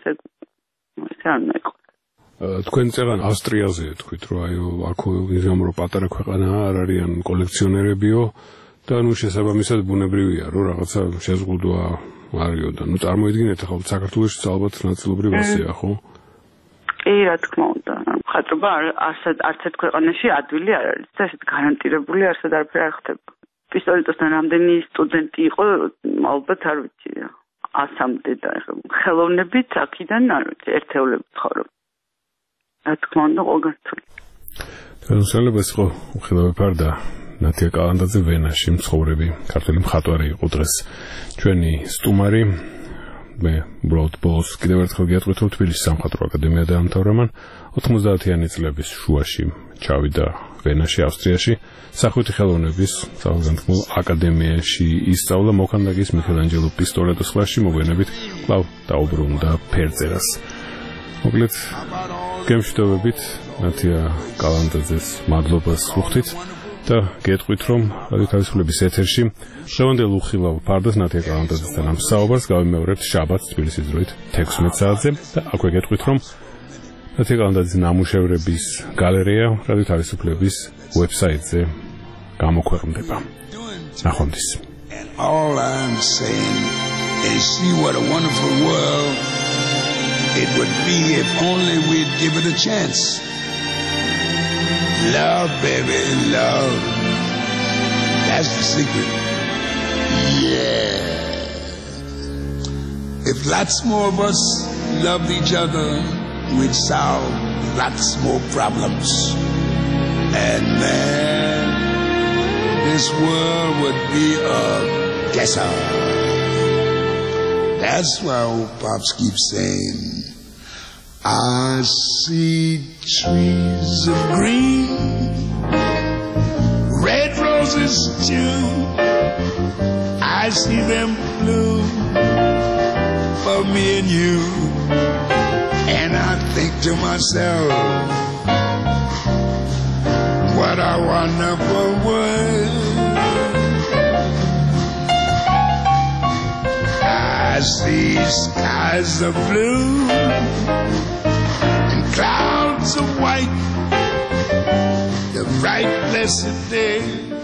ესე არ უნდა იყოს. თქვენ წერან ავსტრიაზე თქვით, რომ აი აქ ისე რომ პატარა ქვეყანაა, არ არიან კოლექციონერებიო და ნუ შესაბამისად ბუნებრივია, რომ რაღაცა შეზღუდვა არისო და ნუ წარმოიდგინეთ ახლა საქართველოში ალბათ ნაწილობრივ ასეა, ხო? კი, რა თქმა უნდა. მხატვრობა არც ერთ ქვეყანაში ადვილი არ არის და ესეთ გარანტირებული არსად არაფერი არ ხდება. პისტოლეტოსთან რამდენი სტუდენტი იყო, ალბათ არ ვიცი, 100-მდე და ხელოვნებით აქედან არ ვიცი, ერთეულებით ცხოვრობ. რა თქმა უნდა, ყოველგვარად. განსაკუთრებით იყო უხილავი ფარდა ნათია კალანდაძე ვენაში მცხოვრები ქართული მხატვარი იყო დღეს ჩვენი სტუმარი. მე უბრალოდ ბოლოს კიდევ ერთხელ გეტყვით, რომ თბილისის სამხატვრო აკადემია დაამთავრა მან 90-იანი წლების შუაში ჩავიდა ვენაში, ავსტრიაში, სახვითი ხელოვნების სახელმწიფო აკადემიაში ისწავლა მოქანდაკის მიქელანჯელო პისტოლეტოს კლასში, მოგვიანებით კვლავ დაუბრუნდა ფერწერას. მოკლედ გემშვიდობებით ნათია კალანდაძეს მადლობას ვუხდით და გეტყვით, რომ რადიო თავისუფლების ეთერში დღევანდელ უხილავ ფარდას ნათია კალანდაძესთან ამ საუბარს გავიმეორებთ შაბათს თბილისის დროით 16 საათზე და აქვე გეტყვით, რომ ნათია კალანდაძის ნამუშევრების გალერეა რადიო თავისუფლების ვებსაიტზე გამოქვეყნდება. ნახვამდის. All I'm saying is see what a wonderful world it would be if only we'd give it a chance. Love, baby, love. That's the secret. Yeah. If lots more of us loved each other, we'd solve lots more problems. And man, this world would be a guesser. That's why old Pops keeps saying, I see trees of green, red roses too. I see them bloom for me and you. And I think to myself, what a wonderful world. I see skies skies of blue and clouds of white, the bright blessed day.